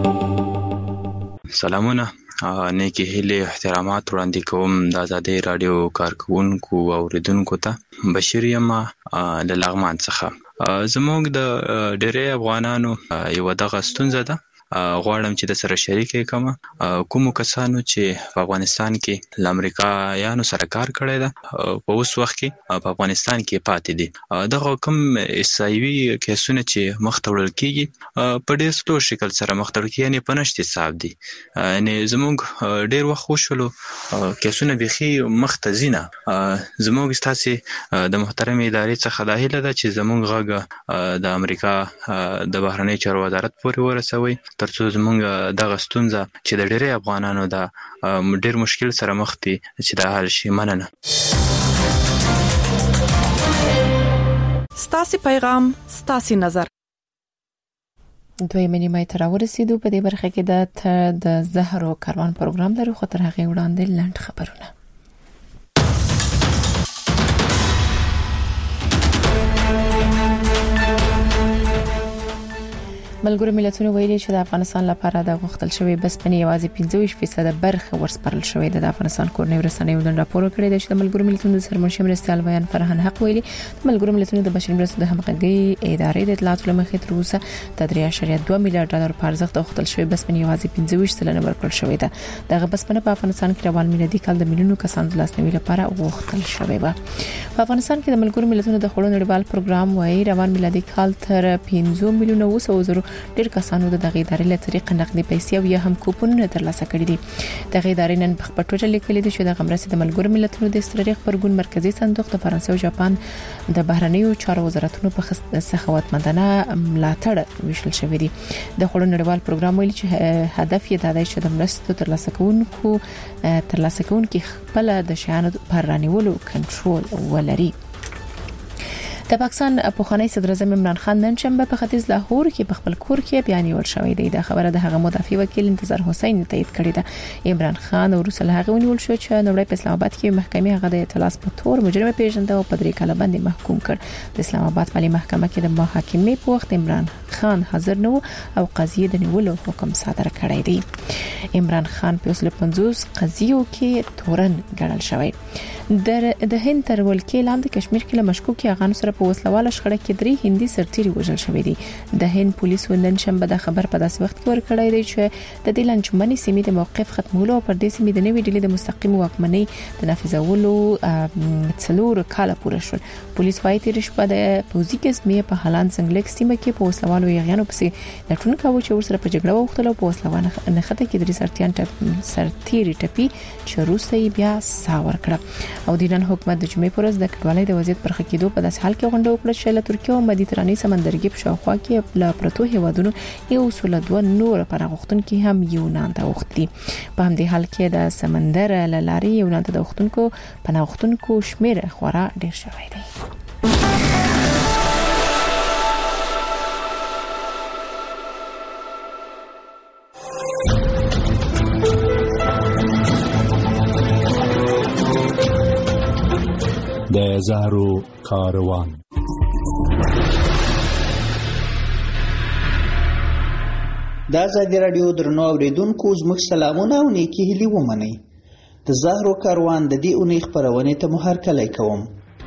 سلامونه، نیکی هیلې احترامات وړاندې کوم د ازادي رادیو کارکونکو او اوریدونکو ته. بشیر یم له لغمان څخه. زموږ د ډېری افغانانو یو دغه ستونزه ده غواړم چې د سره شریک کوم کوم کسانو چې په افغانستان کې ل امریکایانو سره کار کړی دا په اوس وخت کې په افغانستان کې پاتې دي دغه کوم اسایوي کیسونه چې مختوړل کیږي په ډېر سلو شکل سره مختوړل کیږي یعنی په نشته حساب دي یعنی زموږ ډېر وخت خوشلو کیسونه بيخي مختزینه زموږ ستاسو د محترم ادارې څخه د هیله ده چې زموږ غږ د امریکا د بهرنی چارو وزارت پورې ورسوي ترڅو زموږ دغه ستونزه چې د ډېری افغانانو د ډېر مشکل سره مخ دي چې د حل شي. مننه. ستاسو پیغام ستاسو نظر. دوی منی مای تر ورسېدو په دې برخه کې د زهرو کاروان پروګرام لرو خو تر هغه وړاندې لاند خبرونه. ملګرو ملتونو ویلي چې د افغانستان لپاره د غوښتل شوی بسپنې یوازې پنځه ویشت فیصد برخه ورسپارل شوې ده. د افغانستان کورنۍ رسنیو نن راپور کړی دی چې د ملګرو ملتونو د سرمنشي مرستیال بیان فرهان حق ویلي د ملګرو ملتونو د بشري مرستو د همغږي ادارې د اطلاعاتو لمخې تر اوسه د درې اعشاریه دوه میلیارډ ډالر په ارزښت د غوښتل شوی بسپنې یوازې پنځه ویشت سلنه ورکړل شوې ده. دغه بسپنه په افغانستان کې روان میلادي کال د میلیونو کسانو د لاسنیوي لپاره غوښتل شوې و. په افغانستان کې د ملګرو ملتونو د خوړو نړیوال پروګرام وايي روان میلادي کال تر پنځه میلیونه وسو زرو ډیر کسانو د دغه ادارې له طریقې نقدي پیسې او یا هم کوپنونه ترلاسه کړي دي. دغه ادارې نن په خپل ټوټه لیکلي دي چې د غمرسي د ملګرو ملتونو د استرالیا خبرګون مرکزی صندوق د فرانسې او جاپان د بهرنیو چارو وزارتونو په سخاوتمندانه ملاتړ ویشل شوی دی. د خوړو نړیوال پروګرام ویلي چې هدف یې د دې چې د مرستو ترلاسه کوونکو ترلاسه کوونکو خپل د شیانو پر رانیولو کنټرول ولري. د پاکستان پوخانی صدر اعظم عمران خان نن شنبه په ختیځ لاهور کې په خپل کور کې بیان ورکړ شوی دی. د خبره د هغه مدافع وکیل انتظار حسین تایید کړی ده. عمران خان ورسره هغه ونیول شو چې نړۍ په اسلام آباد کې محکمې هغه د اعتلاف په تور مجرم پیژنده او په درې کاله باندې محکوم کړ. د اسلام آباد مالی محکمه کې د محاکمې په وخت عمران خان حاضر نه او قضیه د نیولو حکم صادر کړی دی. عمران خان په اوسله پنځوس قضیو کې تورن ګڼل شوی. د هند تر ولکې لاندې کشمیر کې له مشکوک افغان سره په وسلواله شخړه کې درې هندي سرتیري وژل شوی دي. د هند پولیسو نن شنبه د خبر په داسې وخت کې ورکړی دی چې د دې لنچمنې سیمې د موقف ختمولو او پر دې سیمې د نوې ډلې د مستقیم واکمنۍ د نافذولو څلور کاله پوره شول. پولیس وايي تیر شپه د پوځي قسمه په هالند څنګه سیمه کې په وسلوالو یغیانو پسې لټون کاوه چې ورسره په جګړه وختلو په وسلوانه نخته کې درې سرتیان سرتیري ټپي چې روسي بیا ساور کړ. او د ایران حکومت د جمعې پر ورځ د کډوالۍ د وضعیت پر خکېدو په داسې حال کې غونډه وکړه چې له ترکیه او مدیترانې سمندرګي په شاوخوا کې له پروتو هیوادونو یو سل دوه نور پناهغښتونکو هم یونان ته وختي. په همدې حال کې د سمندر له لارې یونان ته د وختونکو پناهغښتونکو شمیر خورا ډیر شوی دی. د زهرو کاروان. د ازادي راډیو درنو اوریدونکو زموږ سلامونه او نیکی هیلې ومنئ. د زهرو کاروان د دې اونۍ خپرونې ته مو هرکلی کوم.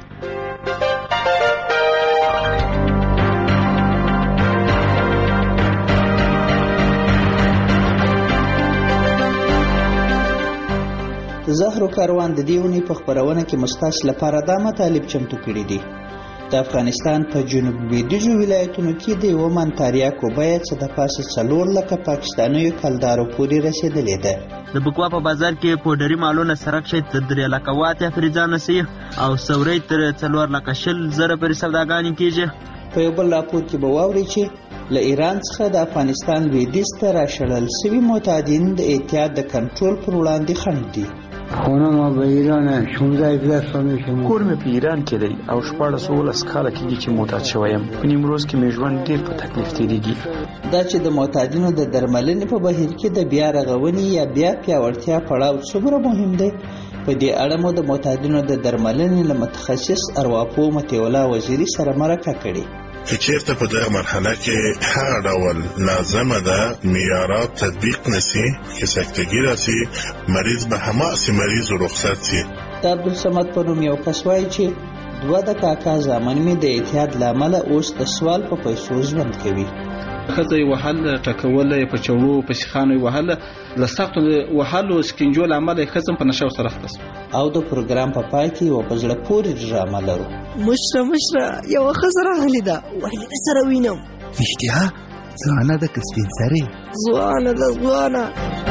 زهرو کاروان د دې اونۍ په خپرونه کې مستاس لپاره دا مطالب چمتو کړي دي. د افغانستان په جنوب لویدیځو ولایتونو کې د یو منتاریاکو بیه څه د پاسه څلور لکه پاکستانیو کلدارو پورې رسیدلې ده. د بکوا په بازار کې پوډري مالونه سرک شي تر درې لکه واته فریزانه سي او سوري تر څلور لکه شل زره پورې سوداګانې کیږي. په یو بل راپور کې به واوري چې له ایران څخه د افغانستان لویدیځ ته راشړل سوي معتادین د احتیاط د کنټرول پر وړاندې خنډ دي. خونه ما به ایران شانزده هفده سال میشه. کور مې په ایران کې دی او شپاړس اوولس کاله کېږي چې معتاد شوی یم. په نیمروز کې مې ژوند ډېر په تکلیف تېرېږي. دا چې د معتادینو د درملنې په بهیر کې د بیا رغونې یا بیا پیاوړتیا پړاو څومره مهم دی، په دې اړه مو د معتادینو د درملنې له متخصص ارواپوه مطیع الله وزیري سره مرکه کړې. که چیرته په دغه مرحله کې هر ډول لازمه ده معیارات تطبیق نشي، که سکتګي راشي، مریض به هماسې مریض رخصت شي. د عبدالصمد په نوم یو کس وایي چې دوه د کاکا زامن مې د اعتیاد له امله اوس د سوال په پیسو ژوند کوي. خزه وهل ټکول په چورو په شخانو وهل لسختو وهل سکینجو لامل خزم په نشو سره خلاص او د پروګرام په پای کې و په زړه پورې ډرامه لرو. مشره مشره یو خزر غلی دا وایي سره وینم اشتها ځوانه د کسبین سره ځوانه د ځوانه.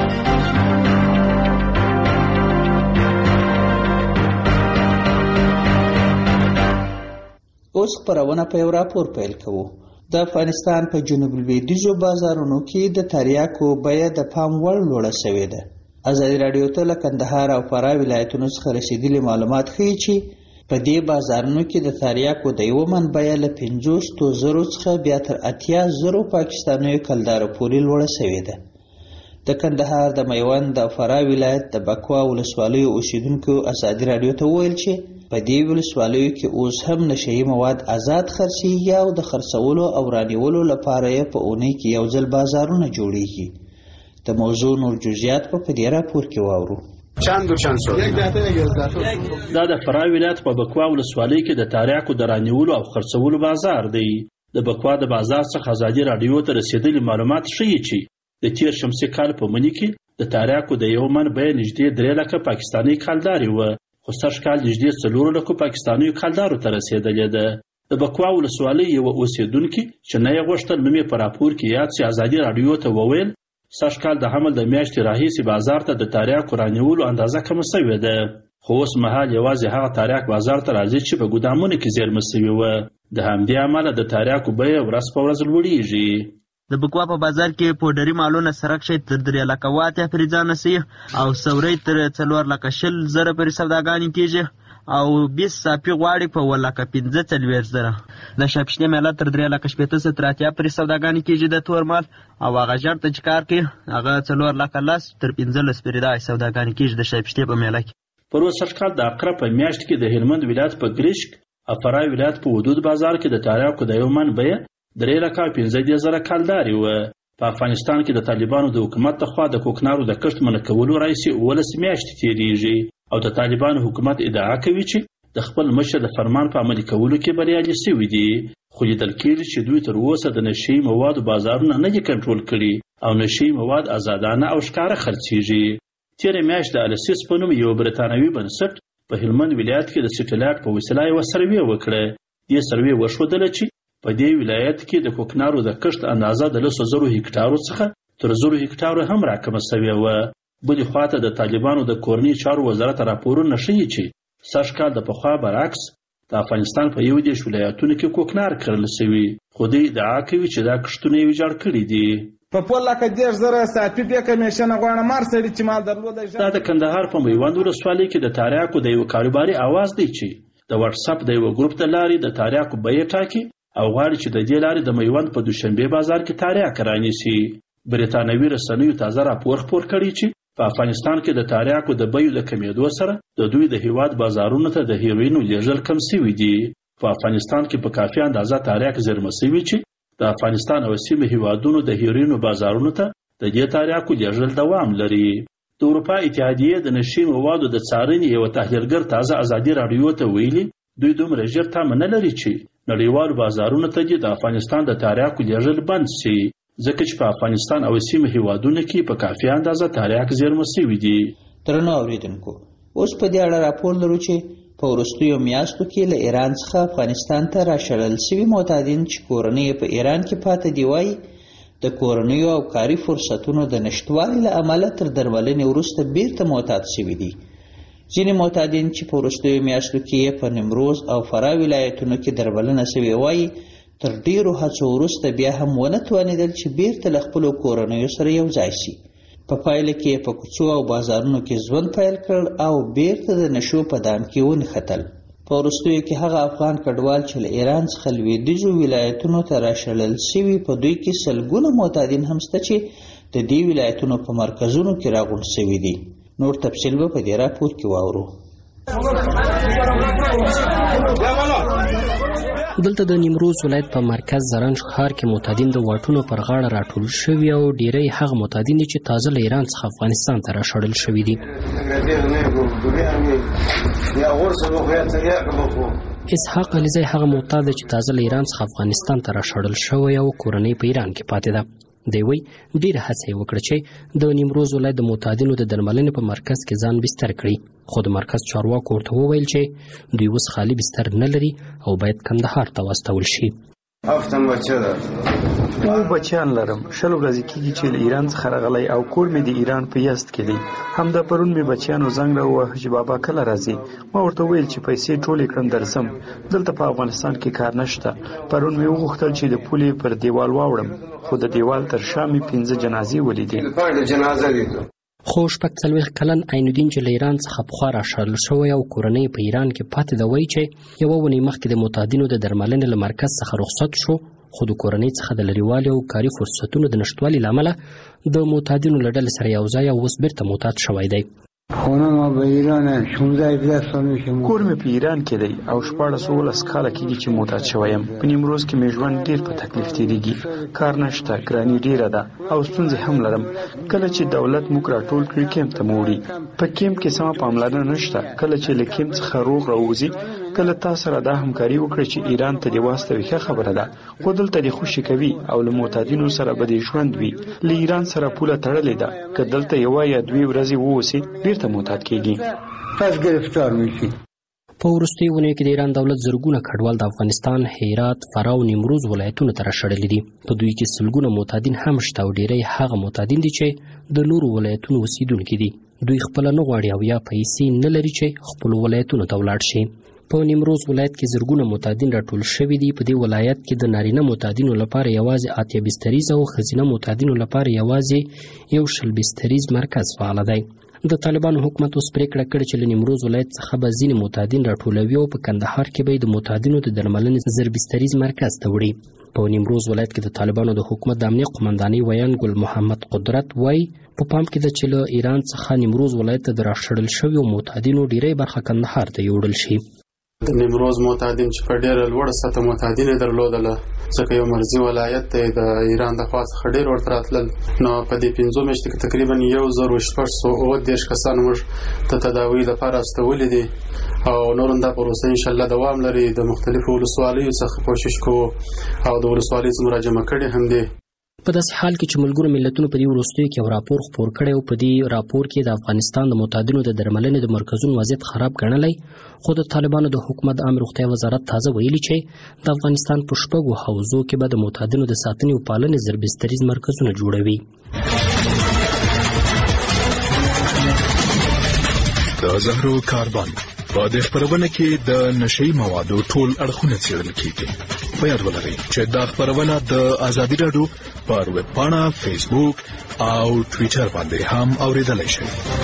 اوس خبرونه په یو راپور پیل کوو. د افغانستان په جنوب لویدیځو بازارونو کې د تریاکو بیه د پام وړ لوړه شوې ده. ازادي راډیو ته له کندهار او فراه ولایتونو څخه رسیدلي معلومات ښیي چې په دې بازارونو کې د تریاکو د یو من بیه له پنځوس زرو څخه بیا تر اتیا زرو پاکستانیو کلدارو پورې لوړه شوې ده. د کندهار د میوند او فراه ولایت د بکوا ولسوالیو اوسیدونکو ازادي راډیو ته وویل چې په دې ولسوالیو کې اوس هم نشهیي مواد آزاد خرڅېږي او د خرڅولو او رانیولو لپاره یې په اونۍ کې یو ځل بازارونه جوړېږي. د موضوع نور جزئیات په دې راپور کې واورو. چند دا د فراه ولایت په بکوا ولسوالۍ کې د تریاکو د رانیولو او خرڅولو بازار دی. د بکوا د بازار څخه ازادي راډیو ته رسیدلي معلومات ښیي چې د تیر شمسي کال په مني کې د تریاکو د یو من بیه نږدې درې لکه پاکستاني کلدارې وه، خو سږ کال نږدې څلورو لکو پاکستانیو کلدارو ته رسېدلې ده. د بکوا ولسوالۍ یوه اوسېدونکي چې نه یې غوښتل نوم یې په راپور کې یاد سي ازادي راډیو ته وویل سږ کال د حمل د میاشتې راهیسې بازار ته د تریاکو رانیولو اندازه کمه سوې ده، خو اوس مهال یوازې هغه تریاک بازار ته راځي چې په ګودامونو کې زیرمه سوي وه. د همدې امله د تریاکو بیه ورځ په ورځ لوړېږي. د بکوا په بازار کې پوډري مالونه سرک شي تر درې لکه واته فریزانه سي او سوري تر څلور لکه شل زره پرې سوداګانې کیږي او بیس صافي غواړي په ولکه پنځه څلوېښت زره. د شپشنې میله تر درې لکه شپېته سوه تر اتیا پرې سوداګانې کیږي د تور مال او هغه ژړ ته چې کار کوي هغه څلور لکه لس تر پنځلس پرې دا سوداګانې کیږي د شپشنې په میله کې. پر اوس سږ کال د عقرب په میاشت کې د هلمند ولایت په ګریشک او فراه ولایت په حدود بازار کې د تریاکو د یو من بیه درې لکه پنځه دېرش زره کلدارې وه. په افغانستان کې د طالبانو د حکومت لخوا د کوکنارو د کښت منع کولو راهیسې اوولس میاشتې تېرېږي او د طالبانو حکومت ادعا کوي چې د خپل مشر د فرمان په عملي کولو کې بریالي سوي دي، خو لیدل کېږي چې دوی تر اوسه د نشهیي موادو بازارونه نه دي کنټرول کړي او نشهیي مواد ازادانه او ښکاره خرڅېږي. تېره میاشت د السیس په نوم یو برتانوي بنسټ په هلمند ولایت کې د سټلایټ په وسیله یوه سروې وکړه. دې سروې وښودله چې په دې ولایت کې د کوکنارو د کښت اندازه د لسو زرو هکټارو څخه تر زرو هکټارو هم راکمه سوې وه. بلې خواته د طالبانو د کورني چارو وزارت راپورونه ښیي چې سږ کال د پخوا برعکس د افغانستان په یو دېرش ولایتونو کې کوکنار کرل سوي، خو دوی ادعا کوي چې دا کښتونه یې ویجاړ کړي دي. په پول لکه دېرش زره صافي بیا کمیشن غواړه مار سړي چې مال درلوده. دا د کندهار په میوند ولسوالۍ کې د تریاکو د یو کاروباري اواز دی چې د واتساپ د یو ګروپ د لارې د تریاکو بیې ټاکي او غواړي چې د دې لارې د میوند په دوشنبې بازار کې تریاک رانیسي. برتانوي رسنیو تازه راپور خپور کړی چې په افغانستان کې د تریاکو د بیو د کمیدو سره د دوی د هیواد بازارونو ته د هیروینو لیږل کم سوي دي. په افغانستان کې په کافي اندازه تریاک زیرمه سوي چې د افغانستان او سیمه هیوادونو د هیروینو بازارونو ته د دې تریاکو لیږل دوام لري. د اروپا اتحادیې د نشهیي موادو د څارنې یوه تحلیلګر تازه ازادي راډیو ته ویلي دوی دومره ژر تمه نه لري چې نړیوالو بازارونو ته دې د افغانستان د تریاکو لیږل بند سي، ځکه چې په افغانستان او سیمه هیوادونو کې په کافي اندازه تریاک زیرمه سوي دي. درنو اوریدونکو، اوس په دې اړه راپور لرو چې په وروستیو میاشتو کې له ایران څخه افغانستان ته راشړل سوي معتادین چې کورنۍ په ایران کې پاتې دي وایي د کورنیو او کاري فرصتونو د نشتوالي له امله تر درملنې وروسته بیرته معتاد سوي دي. ځینې معتادین چې په وروستیو میاشتو کې په نیمروز او فراه ولایتونو کې درملنه سوي وایي تر ډیرو هڅو وروسته بیا هم ونه توانېدل چې بیرته له خپلو کورنیو سره یو ځای سي. په پایله کې په کوڅو او بازارونو کې ژوند پیل کړ او بیرته د نشو په دام کې ونښتل. په وروستیو کې هغه افغان کډوال چې له ایران څخه لویدیځو ولایتونو ته راشړل سوي په دوی کې سلګونه معتادین هم شته چې د دې ولایتونو په مرکزونو کې راغونډ سوي دي. نور تفصیل به په دې راپور کې واورو. دلته د نیمروز ولایت په مرکز زرنج ښار کې معتادین د واټونو پر غاړه راټول شوي او ډیری هغه معتادین چې تازه له ایران څخه افغانستان ته راشړل شوي دي. اسحاق علیزی هغه معتاد چې تازه له ایران څخه افغانستان ته راشړل شوی او کورنۍ په ایران کې پاتې ده. دی وی ډېره هڅه وکړه چې د نیمروز ولایت د معتادینو د درملنې په مرکز کې ځان بستر کړي، خو د مرکز چارواکو ورته وویل چې دوی اوس خالي بستر نه لري او باید کندهار ته واستول شي. هفتم بچه ده او بچیان لرم، شل ورځې کېږي چې له ایران څخه راغلی او کور مې د ایران په یزد کې دی. همدا پرون مې بچیانو زنګ راوواهه چې بابا کله راځي. ما ورته وویل چې پیسې ټولې کړم درځم، دلته په افغانستان کې کار نشته. پرون مې وغوښتل چې د پولې پر دیوال واوړم، خو د دیوال تر شا مې پنځه جنازې ولیدې. خو شپږ څلوېښت کلن عین الدین چې له ایران څخه پخوا راشړل شوی او کورنۍ په ایران کې پاتې ده وایي چې یوه اونۍ مخکې د معتادینو د درملنې له مرکز څخه رخصت شو، خو د کورنۍ څخه د لرېوالي او کاري فرصتونو د نشتوالي له امله د معتادینو له ډلې سره یو ځای او اوس بیرته معتاد شوی دی. خونه ما به ایران شانزده هفده سال میشه. کور مې په ایران کې دی او شپاړس اوولس کاله کېږي چې معتاد شوی یم. په نیمروز کې مې ژوند ډېر په تکلیف تېرېږي، کار نشته، ګراني ډېره ده او ستونزې هم لرم. کله چې دولت موږ راټول کړي کیمپ ته مو وړي، په کیمپ کې سمه پاملرنه نشته. کله چې له کیمپ څخه روغ راوځي، کله تا سره دا همکاري وکړي چې ایران ته دې واستوي، ښه خبره ده، خو دلته دې خوشي کوي او له معتادینو سره به دې ژوند وي. له ایران سره پوله تړلې ده، که دلته یوه یا دوې ورځې واوسي بیرته معتاد کېږي، پس گرفتار میشي. په وروستیو اونیو کې د ایران دولت زرګونه کډوال د افغانستان، هرات، فراه او نیمروز ولایتونو ته راشړلي دي. په دوی کې سلګونه معتادین هم شته او ډېری هغه معتادین دي چې د نورو ولایتونو اوسیدونکي دي. دوی خپله نه غواړي او یا پیسې نه لري چې خپلو ولایتونو ته ولاړ شي. په نیمروز ولایت کې زرګونه معتادین راټول شوي دي. په دې ولایت کې د نارینه معتادینو لپاره یوازې اتیا بستریز او ښځینه معتادینو لپاره یوازې یو شل بستریز مرکز فعال دی. د طالبانو حکومت اوس پریکړه کړې چې له نیمروز ولایت څخه به ځینې معتادین راټولوي او په کندهار کې به یې د معتادینو د درملنې زر بستریز مرکز ته وړي. په نیمروز ولایت کې د طالبانو د حکومت د امنیه قمندانۍ ویان ګل محمد قدرت وایي په پام کې ده چې له ایران څخه نیمروز ولایت ته د راشړل شویو معتادینو ډیری برخه کندهار ته یوړل شي. د نیمروز معتادین چې په ډېره لوړه سطحه معتادین یې درلودله، ځکه یو مرزي ولایت دی، د ایران د خوا څخه ډېر ورته راتلل. نو په دې پنځو میاشتو کې تقریبا یو زر و شپږ سوه اووه دېرش کسان موږ د تداوۍ لپاره استولي دي او نور هم دا پروسه انشاءالله دوام لري. د مختلفو ولسوالیو څخه کوشش کوو او د ولسوالۍ څخه مراجمه کړې هم دي. په داسې حال کې چې ملګرو ملتونو په دې وروستیو کې یو راپور خپور کړی او په دې راپور کې د افغانستان د معتادینو د درملنې د مرکزونو وضعیت خراب ګڼلی، خو د طالبانو د حکومت د عامه روغتیا وزارت تازه ویلي چې د افغانستان په شپږو حوزو کې به د معتادینو د ساتنې او پالنې زر بستریز مرکزونه جوړوي. د زهرو کاربن په دې خبرونه کې د نشئی موادو ټول اړخونه څېړل کیږي. په یاد ولرئ چې دا خبرونه د ازادي راډیو پر ویب پاڼه، فیسبوک او ټویټر باندې هم اوریدلای شئ.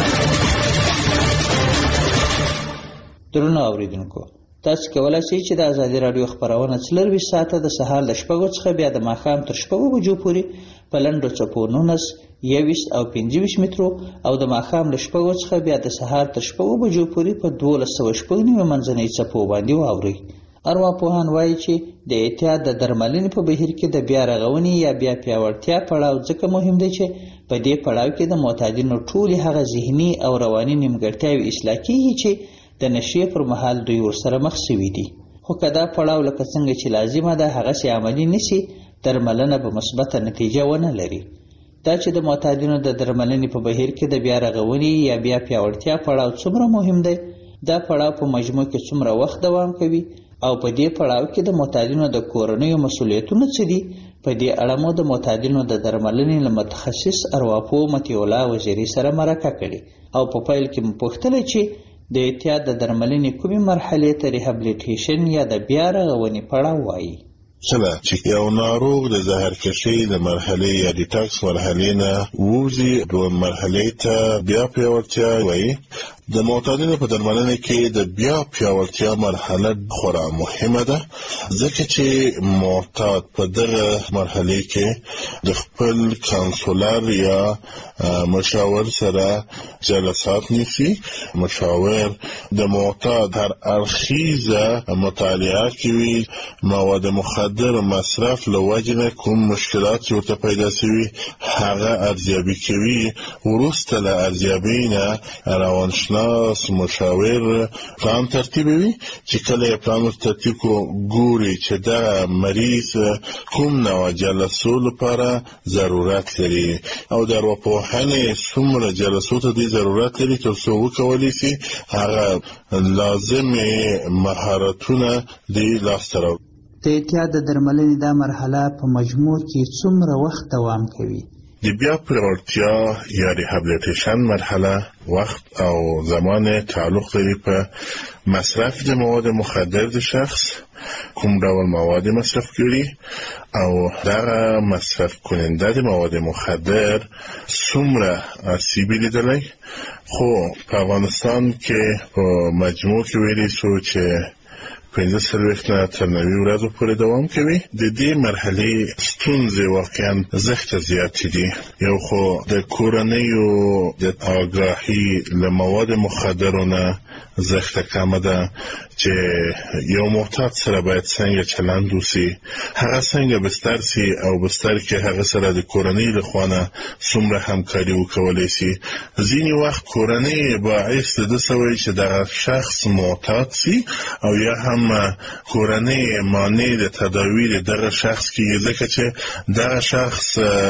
درنو اوریدونکو، تاسو کولای شئ چې د ازادي راډیو خبرونه څلرویشت ساعته د سهار له شپږو څخه بیا د ماښام تر شپږو بجو پورې په لنډو څپو نولس، یوویشت او پنځه ویشت مترو او د ماښام له شپږو څخه بیا د سهار تر شپږو بجو پورې په دولس سوه شپږ نوي منځنۍ څپو باندې واورئ. ارواپوهان وایي چې د اعتیاد د درملنې په بهیر کې د بیا رغونې یا بیا پیاوړتیا پړاو ځکه مهم دی چې په دې پړاو کې د معتادینو ټولې هغه ذهني او رواني نیمګړتیاوې اصلاح کیږي چې د نشې پر مهال دوی ورسره مخ شوي دي. خو که دا پړاو لکه څنګه چې لازمه ده هغسې عملي نشي، درملنه به مثبته نتیجه ونه لري. دا چې د معتادینو د درملنې په بهیر کې د بیا رغونې یا بیا پیاوړتیا پړاو څومره مهم دی، دا پړاو په مجموع کې څومره وخت دوام کوي او په دې پړاو کې د معتادینو د کورنیو مسؤلیتونه څه دي، په دې اړه مو د معتادینو د درملنې له متخصص ارواپوه مطیع الله وزیري سره مرکه کړې او په پیل کې مو پوښتله چې د اعتیاد د درملنې کومې مرحلې ته ریهابلیټیشن یا د بیا رغونې پړاو وایي. کله چې یو ناروغ د زهرکشۍ د مرحلې یا ډیټاکس مرحلې نه ووځي، دویم مرحلې ته بیا پیاوړتیا وایي. د معتادینو په درملنه کې د بیا پیاوړتیا مرحله خورا مهمه ده، ځکه چې معتاد په دغه مرحله کې د خپل کانسولر یا مشاور سره جلسات نیسي. مشاور د معتاد هر اړخیزه مطالعه کوي، مواد مخدر مصرف له وجې نه کوم مشکلات چې ورته پیدا شوي هغه ارزیابي کوي. وروسته له ارزیابۍ نه روانشناس اجلاس مشاور پلان ترتیبوي چې کله یې پلان ترتیب کو ګوري چې دا مریض کوم نوع جلسو لپاره ضرورت لري او د ارواپوهنې څومره جلسو ته دی ضرورت لري تر څو وکولی شي هغه لازم مهارتونه دی لاسته راوړي. د اعتیاد د درملنې دا مرحله په مجموع کې څومره وخت دوام کوي؟ د بیا پیاوړتیا یا ریهابلیټیشن مرحله وخت او زمان تعلق لري په مصرف د مواد مخدر د شخص کوم ډول مواد مصرف کړي او دغه مصرف کننده د مواد مخدر څومره آسیبي لیدلی. خو په افغانستان کې په مجموع کې ویلی شو چې پنځه څلوېښت نه تر نوي ورځو پورې دوام کوي. د دې مرحلې ستونزې واقعا زښته زیاتې دي. یو خو د کورنیو د آګاهي له مواد مخدرو نه زښته کمه ده چې یو محتاط سره باید څنګه چلند وسي، هغه څنګه بستر سي او بستر کې هغه سره د کورنۍ له خوا نه څومره همکاري وکولی سي. ځینې وخت کورنۍ باعث د ده سوی چې دغه شخص محتاط سي او یا هم کورنۍ مانع د تداوی د دغه شخص کېږي، ځکه چې دغه شخص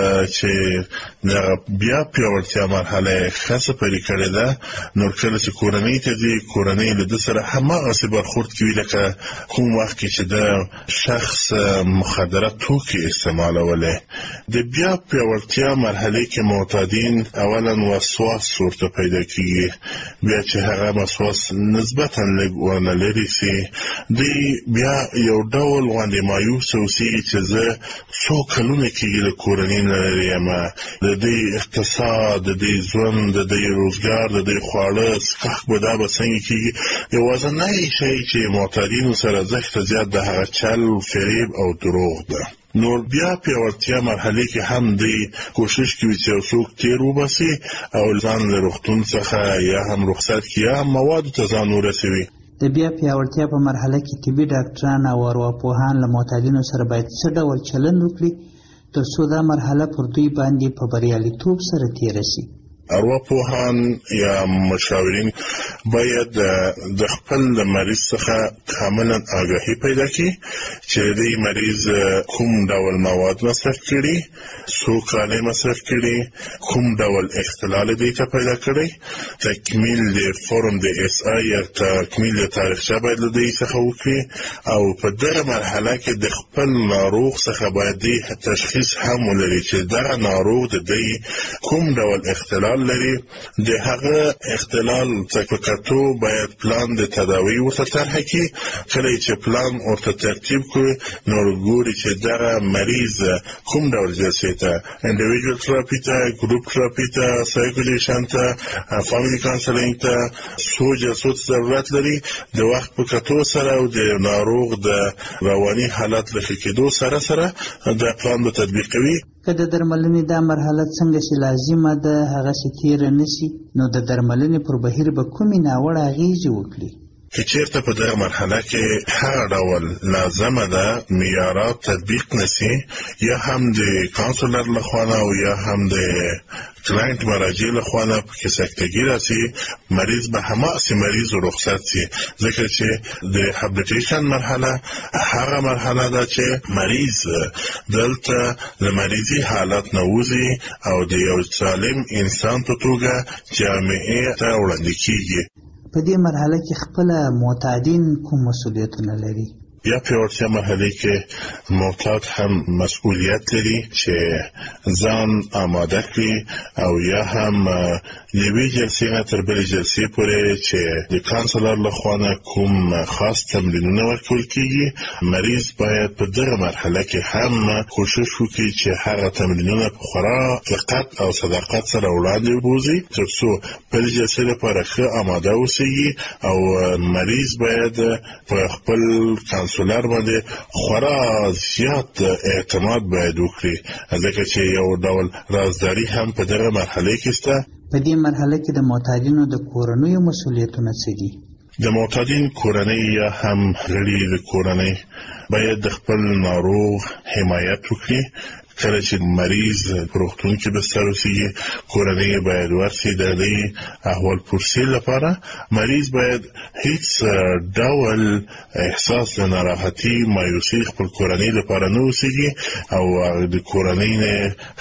چې دغه بیا پیاوړتیا مرحله یې ښه سپري کړې ده، نور کله چې کورنۍ ته ځي کورنۍ له ده سره هماغسې برخورد کوي لکه کوم وخت کې چې د شخص مخدره توکي استعمالولی. د بیا پیاوړتیا مرحلې کې معتادین اولا وسواس ورته پیدا کېږي، بیا چې هغه وسواس نسبتا لږ ونه لرې سي دوی بیا یو ډول غوندې مایوسه اوسېږي چې زه څو کلونه کېږي له کورنۍ نه لرې یمه، د دوی اقتصاد، د دوی ژوند، د دوی روزګار، د دوی خواړه څښاک به دا به څنګه کېږي. یوازینی شی چې معتادینو سره زښته زیات د هغه چل، فریب او دروغ ده. نور بیا پیاوړتیا مرحلې کې هم دوی کوشش کوي چې یو څوک تیر وباسي او ځان له روغتون څخه یا هم رخصت کړي یا هم موادو ته ځان ورسوي. د بیا پیاوړتیا په مرحله کې طبي ډاکټران او ارواپوهان له معتادینو سره باید څه ډول چلند وکړي تر څو دا مرحله پر دوی باندې په بریالیتوب سره تېره شي؟ ارواپوهان یا مشاورین باید د خپل مریض څخه کاملا آگاهی پیدا کړي چې دې مریض کوم ډول مواد مصرف کړي، څو کاله مصرف کړي، کوم ډول اختلال دې ته پیدا کړي. تکمیل د فورم د اس آی یا تکمیل د تاریخچه باید له دې څخه وکړي او په دغه مرحله کې د خپل ناروغ څخه باید دې تشخیص هم ولري چې دغه ناروغ د دې کوم ډول اختلال لري. د هغه اختلال څخه کتو باید پلان د تداوی ورته طرح کړي. کله چې پلان ورته ترتیب کړي نو ګوري چې دغه مریض کوم ډول جلسې ته، انډیویډوال تراپي ته، ګروپ تراپي ته، سایکولیشن ته، فامیلی کانسلینګ ته، څو جلسو ته ضرورت لري. د وخت په کتو سره او د ناروغ د رواني حالت له ښه کېدو سره سره دا پلان به تطبیق کوي. که د درملنې دا مرحله څنګه چې لازمه ده هغسې تېره نه شي نو د درملنې پر بهیر به کومې ناوړه اغېزې وکړي؟ که چېرته په دغه مرحله کې هغه ډول لازمه ده معیارات تطبیق نشي یا هم د کانسلر لخوا نه او یا هم د کلاینټ مراجع لخوا نه پکې سکتګي راسي، مریض به هماغسې مریض رخصت سي، ځکه چې د ریهابلیټیشن مرحله هغه مرحله ده چې مریض دلته له مریضي حالت نه وځي او د یو سالم انسان په توګه جامعې ته وړاندې کېږي. په دې مرحله کې خپل معتادین کوم مسؤلیتونه لري؟ یا پیاوړتیا مرحله کې معتاد هم مسؤلیت لري چې ځان آماده کړي او یا هم یوې جلسې نه تر بلې جلسې پورې چې د کانسلر لخوا نه کوم خاص تمرینونه ورکول کېږي، مریض باید په دغه مرحله کې هم کوشش وکړي چې هغه تمرینونه په خورا دقت او صداقت سره وړاندې وبوځي تر څو بلې جلسې لپاره ښه آماده اوسېږي او مریض باید په خپل کانسلر باندې خورا زیات اعتماد باید وکړي، ځکه چې یو ډول رازداري هم په دغه مرحله کې شته. په دې مرحله کې د معتادینو د کورنیو مسؤلیتونه څه دي؟ د معتادین کورنۍ یا هم غړي د کورنۍ باید د خپل ناروغ حمایت وکړي. کله چې مریض روغتون کې بستر وسیږي کورنۍ باید ورسي د دې احوال پرسي لپاره مریض باید هیڅ ډول احساس د ناراحتي مایوسي خپل کورنۍ لپاره نه وسیږي او د کورنۍ نه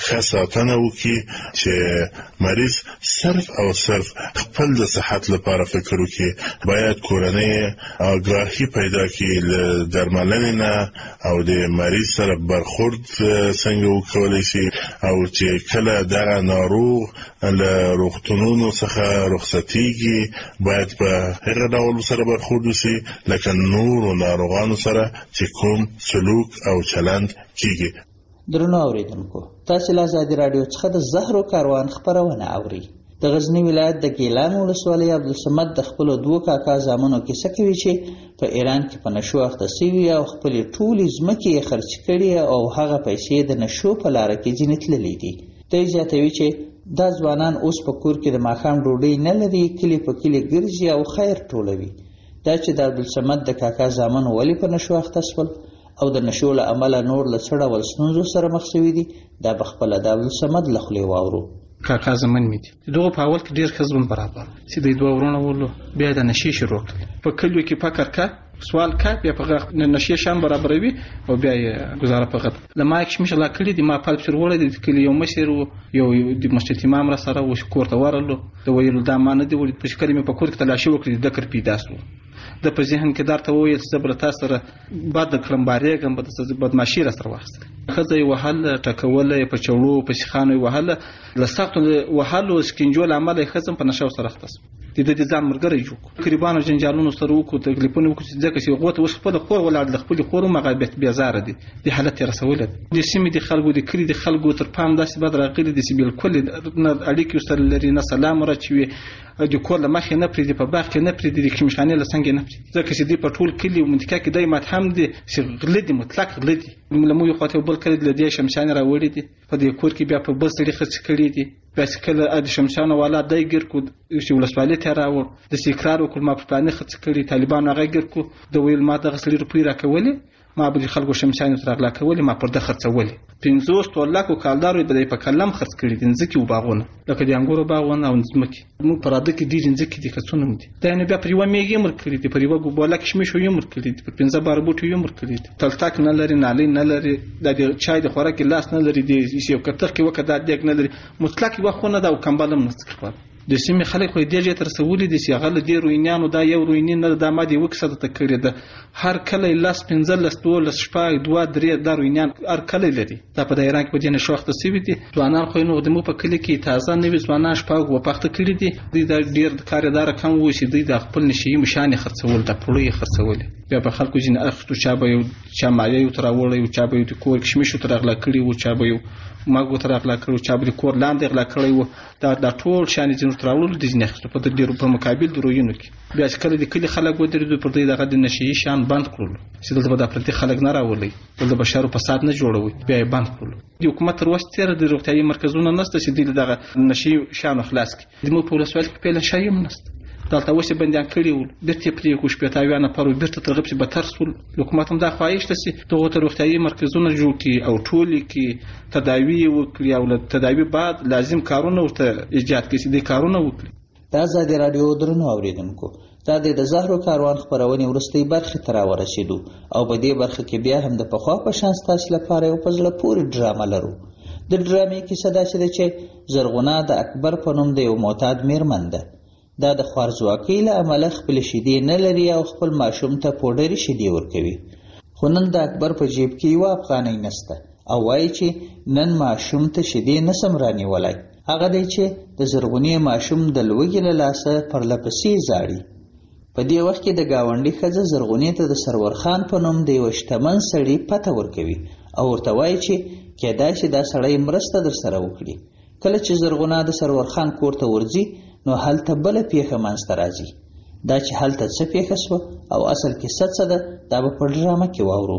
خاصه وکړي چې مریض صرف او صرف خپل د صحت لپاره فکر وکړي باید کورنۍ آگاهی پیدا کړي له درملنې نه او د مریض سره برخورد څنګه وکولای شي او چې کله دا ناروغ له روغتونونو څخه رخصتيږي باید په هغه ډول سره برخورد وشي لکه نور ناروغانو سره چې کوم سلوک او چلند کیږي. درنو اوریدونکو تاسو له آزادي رادیو څخه د زهرو کاروان خبرونه اوري. د غزنی ولایت د ګیلان ولسوالۍ عبدالصمد د خپل دوه کاکا زامنو کیسه کوي چې په ایران کې په نشو اخته شوی او خپل ټولې ځمکې خرڅ کړي او هغه پیسې د نشو په لار کې ځینې تللې دي. دوی زیاتوي چې دا ځوانان اوس په کور کې د ماښام ډوډۍ نه لري، کلی په کلی ګرځي او خیر ټولوي. دا چې د عبدالصمد د کاکا زامنو ولې په نشو اخته شول او د نشو له امله نور له څه ډول ستونزو سره مخ شوي دي دا په خپله د عبدالصمد له خولې واورو. کاکا زمن مې دي دغه په اول کې ډېر ښه ژوند برابر چې د دوه ورونه ولو بیا د نشې شروع کړل په کلیو کې فکر کا سوال کا بیا په نشې شان برابروي او بیا یې گزاره په غد لما کې مشه لا کړی د ما په پر وړه د کلی یو مشر یو د مسجد امام را سره و کور ته ورلو د ویلو د امانه دی ولې په شکل مې په کور کې تلاشي وکړي د کر پیدا سو د په ذهن کې درته وویل چې زبر تاسو سره بعد کړم باریګم به د بدمعشي را سره واخست خزه وهل ټکول په چوړو په شخانو وهل لساقت وهل سکینجول عمل خزم په نشو سره ختص د دې ځان مرګري جو قریبانو جنجالونو سره وکړو تکلیفونه وکړو ځکه چې غوته اوس خپل خور ولاړ د خپل خور مغابت بیزار دي د حالت رسول دي د سیمې د خلکو د کلی د خلکو تر پام داسې بد راغلي د سیمې بالکل اړیکې سره لري نه سلام راچوي د کور له مخې نه پرې په باغ کې نه پرې د کمشخانه له څنګه نه پرې ځکه چې دی په ټول کلی او منطقه کې دای مات هم دي چې غلدي مطلق غلدي ملمو یو خاطر بل کړي د دې شمشانه راوړي دي په دې کور کې بیا په بل سړي خرڅ کړي دي بس کله د شمشانه والا دای ګر کو چې ولسوالۍ ته راوړ د سیکرار وکړ ما په پلان خرڅ کړي طالبان هغه ګر کو د ویل ما د غسلې روپی راکولې ما به خلکو شمشانه تر اغلا کولې ما پر د خرڅولې پنځوس لاکو کالدارو به په کلم خرڅ کړي دي ځکه و باغونه لکه د انګورو باغونه او ځمکې موږ پر اده کې دي ځکه دي کڅونه دي دا نه بیا پر یو میګي مر کړی دي پر یو ګوباله کې شمه شو یو مر کړی دي پر پنځه بار بوټي یو مر کړی دي تلتاک نه لري نالي نه لري د چای د خوراک لاس نه لري دي یو کتر کې وکړه د دګ نه لري مطلق یو خونه دا او کمبلم نه څه د سیمې خلک خو دې تر سوولې دي چې غل دې روینانو دا یو روینین نه د ماده وکړه ته کړی ده هر کله لاس پنځل لستول شپه دوه درې د روینان هر کله لري دا په ایران کې په دې شوخته سوي دي ځوانان خو نو د مو په کلی کې تازه نوې ځوانان شپه و پخته کړی دي د ډیر کاردار کم و چې د خپل نشي مشانې خرڅول د پړې خرڅول بیا په خلکو جن اخته چا به یو چا مایه یو تراوړې او چا به یو کور کې شمشو ترغلا کړی او چا به یو ماګو ترغلا کړو چا به کور لاندې غلا کړی و دا د ټول شان جن تراوړل د ځنه خپل د ډیرو په مقابل دروینو کې بیا چې کله د کلی خلک ودرېدو پر دې دغه د نشي شان بند کړل چې دلته د پرتی خلک نه راولي د بشرو فساد نه جوړوي بیا یې بند کړل د حکومت تر وخت تیر د روغتيایي مرکزونو نشته چې دغه نشي شان خلاص کړي د مو په لسوال کې پیل شایم نشته دلته وسه بندیان کړي ول بیرته پرې کو شپږتاویانه پر بیرته ترغب چې به ترسول حکومت هم دا خواهش ته چې دغه ته روغتيایي مرکزونه جوړ کړي او ټول کې تداوی وکړي او له تداوی بعد لازم کارونه ورته ایجاد کړي د کارونه وکړي. دا آزادي رادیو درنو اوریدونکو دا د زهرو کاروان خبرونه ورستۍ برخه تر ورسېدو او په دې برخه کې بیا هم د پخوا په شان تاسو لپاره یو پزله پوری ډرامه لرو. د ډرامې کیسه دا چې زرغونه د اکبر په نوم د یو معتاد میرمن ده. دا د خوارځواکۍ له امله خپل شیدې نه لري او خپل ماشوم ته پوډري شیدې ورکوي خو نن د اکبر په جیب کې یو افغانۍ نسته او وایي چې نن ماشوم ته شیدې نسم رانیولای هغه دی چې د زرغونې ماشوم د لوږې له لاسه پرلپسې زاړي. په دې وخت کې د گاونډي ښځه زرغونې ته د سرور خان په نوم د یو شتمن سړي پته ورکوي او ورته وایي چې کېدای شي دا سړی مرسته در سره وکړي. کله چې زرغونه د سرور خان کور ته ورځي نو هلته بل پیښه منځته راځي. دا چې هلته څه پیښه شوه او اصل کیسه څه ده دا به په ډرامه کې واورو.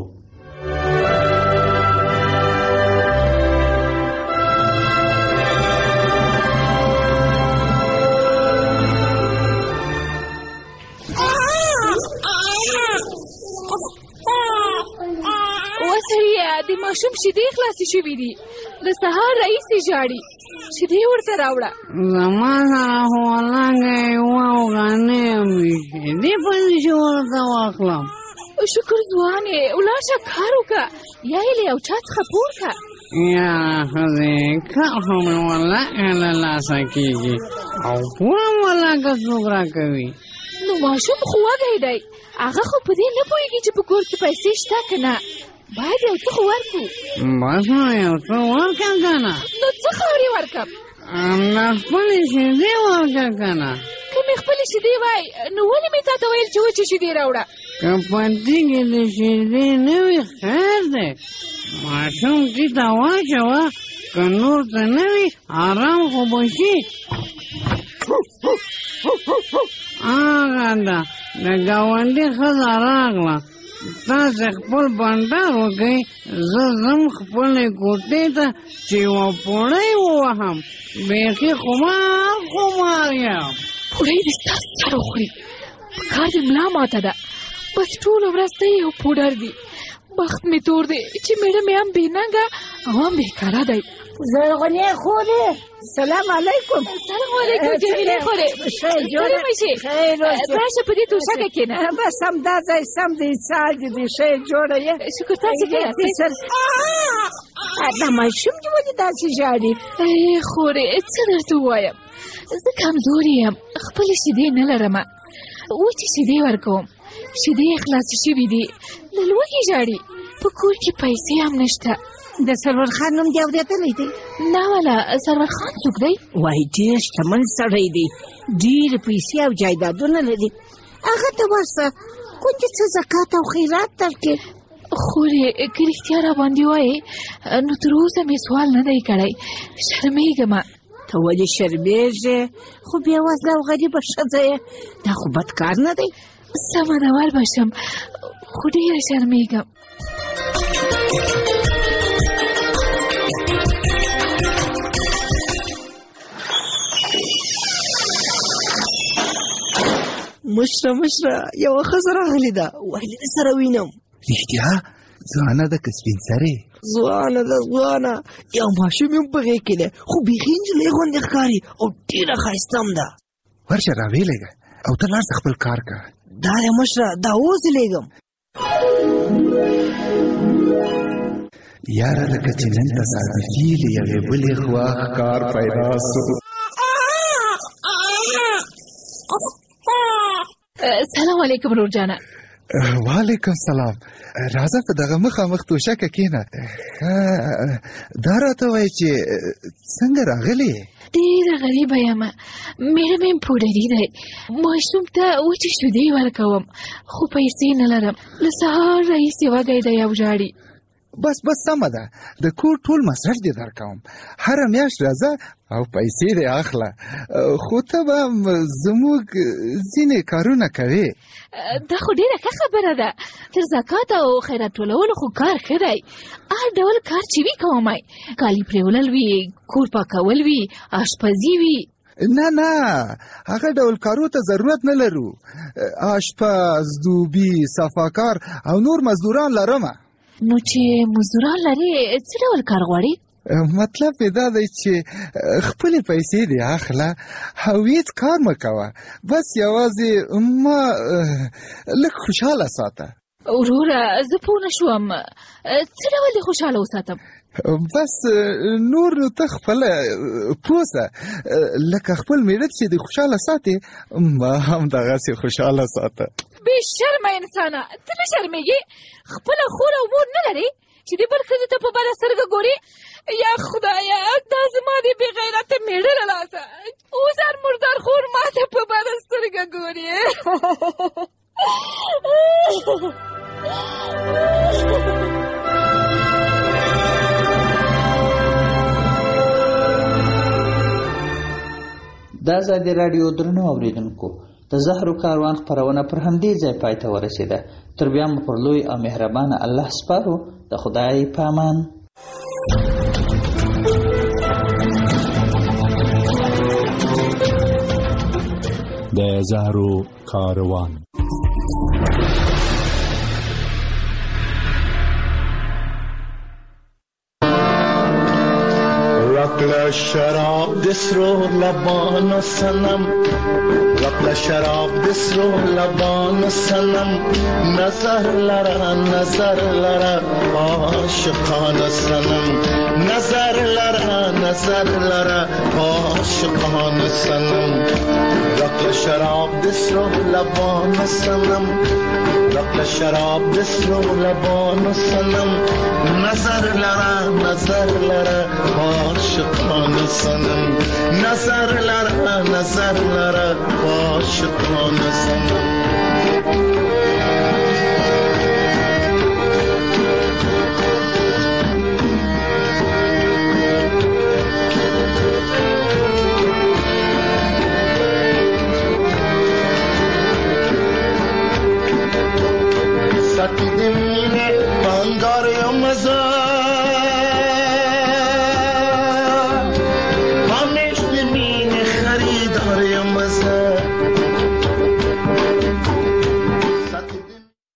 د ماشوم شیدې خلاصې شوې دي. د سهار راهیسې ژاړي. شیدې ورته راوړه. زما سره خو ولنګه یوه اوغانۍ وي، شیدې پسې چې ورته واخلم. شکر ځوانې، ولاړ شه کار وکړه، یا یې له یو چا څخه پور کړه. یاره ښځې، کار خو مې ولنګه له لاسه کېږي او پوره ولنګه څوک راکوي. نو ماشوم خو وږی دی، هغه خو په دې نه پوهېږي چې په کور کې پیسې شته که نه. باید یو څه خو ورکړو. بس نو یو څه ورکړه که نه. نو څه خبرې ورکړم؟ همدا خپلې شیدې ورکړه که نه. که مې خپلې شیدې وای نو ولې مې تا ته ویل چې وچې شیدې راوړه؟ که په دې کې د شیدې نه وي خیر دی، ماشوم دې ته واچوه، که نور څه نه وي ارام خو به شي. هغه ده د ګاونډي ښځه راغله، تاسې خپل بانډار وکئ، زه ځم خپلې کوټې ته چې یوه پوړۍ ووهم. بیخي خمار خمار یم. پوړۍ دې ستا سر وخوري، په کار دې ملا ماته ده. بس ټوله ورځ ته یو پوډر دي. بخت مې تور دی چې میړه مې هم بېننګه او هم بېکاره دی. زرغونې خورې، سلام علیکم. سلام علیکم جمیلې خورې. ستړې مه شې، راشه په دې توشکه کښېنه. بس همدا ځای سم دی، څال دې دي، ښه یې جوړه یې. شکر تاسې ښه یاستئ. دا ماشوم دې ولې داسې ژاړي؟ ای خورې، څه درته ووایم، زه کمزورې یم، خپلې شیدې نه لرمه، وچې شیدې ورکوم. شیدې یې خلاصې شوي دي، له لوږې ژاړي. په کور کې پیسې هم نشته. د سرور خان نوم دې اورېدلی دی؟ نه والا، سرور خان څوک دی؟ وایي ډېر شتمن سړی دی، ډېرې پیسې او جایدادونه لري. هغه ته ورسه کوم څه زکات او خیرات درکړي. خورې که رښتیا را باندې وایې نو تر اوسه مې سوال نه دی کړی، شرمېږم. ته ولې شرمېږې؟ خو بېوزله او غریبه ښځه یې، دا خو بد کار نه دی. سمه ده، ور به شم، خو ډېره شرمېږم. مشره مشره یوه ښځه راغلې ده، ویلې دې سره وینم. رښتیا؟ ځوانه ده که سپین سرې؟ ځوانه ده ځوانه، یو ماشوم یې هم په غېږ کې دی، خو بیخي نجلۍ غوندې ښکاري او ډېره ښایسته هم ده. ورشه راویلېږه او ته لاړ شه خپل کار که. دا دی مشره، دا اوس یې لېږم. یاره لکه چې نن تصادفي له یوې بلې خوا ښکار پیدا سو. سلام علیکم رور جانه. وعلیکم سلام. راځه په دغه مخامخ توشکه کښېنه. دا راته وایي چې څنګه راغلې؟ ډېره غریبه یم، میړه مې پوډري دی، ماشوم ته وچې شیدې ورکوم، خو پیسې نه لرم. له سهار راهیسې وږی دی او ژاړي. بس بس سمه ده، د کور ټول مصرف دې درکوم، هره میاشت راځه او پیسې دې اخله، خو ته به زموږ ځینې کارونه کوې. دا خو ډېره ښه خبره ده، تر زکات او خیرات ټولولو خو کار ښه دی. هر ډول کار چې وي کومای، کالي پرېولل وي، کور پاکول وي، آشپزي وي. نه نه، هغه ډول کارو ته ضرورت نه لرو. آشپز، دوبي، صفاکار او نور مزدوران لرمه. نو چې مزدوران لرې څه ډول کار غواړي؟ مطلب یې دا دی چې خپلې پیسې دې اخله او هېڅ کار مه کوه، بس یوازې ما لږ خوشحاله ساته. وروره زه پوه نه شوم، څه ډول دې خوشحاله وساتم؟ بس نور نو ته خپله پوه سه، لکه خپل میړه چې دې خوشحاله ساتې ما هم دغسې خوشحاله ساته. بې شرمه انسانه، ته نه شرمېږې؟ خپله خور او مور نه لرې چې د بل ښځې ته په بده سترګه ګورې؟ یا خدایه، دا زما د بې غیرته میړه له لاسه اوس هر مردار خور ما ته په بده سترګه ګورې. د ازادي راډیو درنو اورېدونکو، د زهرو کاروان خپرونه پر همدې ځای پای ته ورسېده. تر بیا مو پر لوی او مهربانه الله سپارو. د خدای په امان. د زهرو کاروان. رقل شراب دسرو لبان سنم رقل شراب دسرو لبان سنم نظر لرا نظر لرا عاشقان سنم نظر لرا نظر لرا عاشقان سنم رقل شراب دسرو لبان سنم رقل شراب دسرو لبان سنم نظر لرا نظر لرا عاشقان سنم نظر لرا نظر لرا عاشقان سنم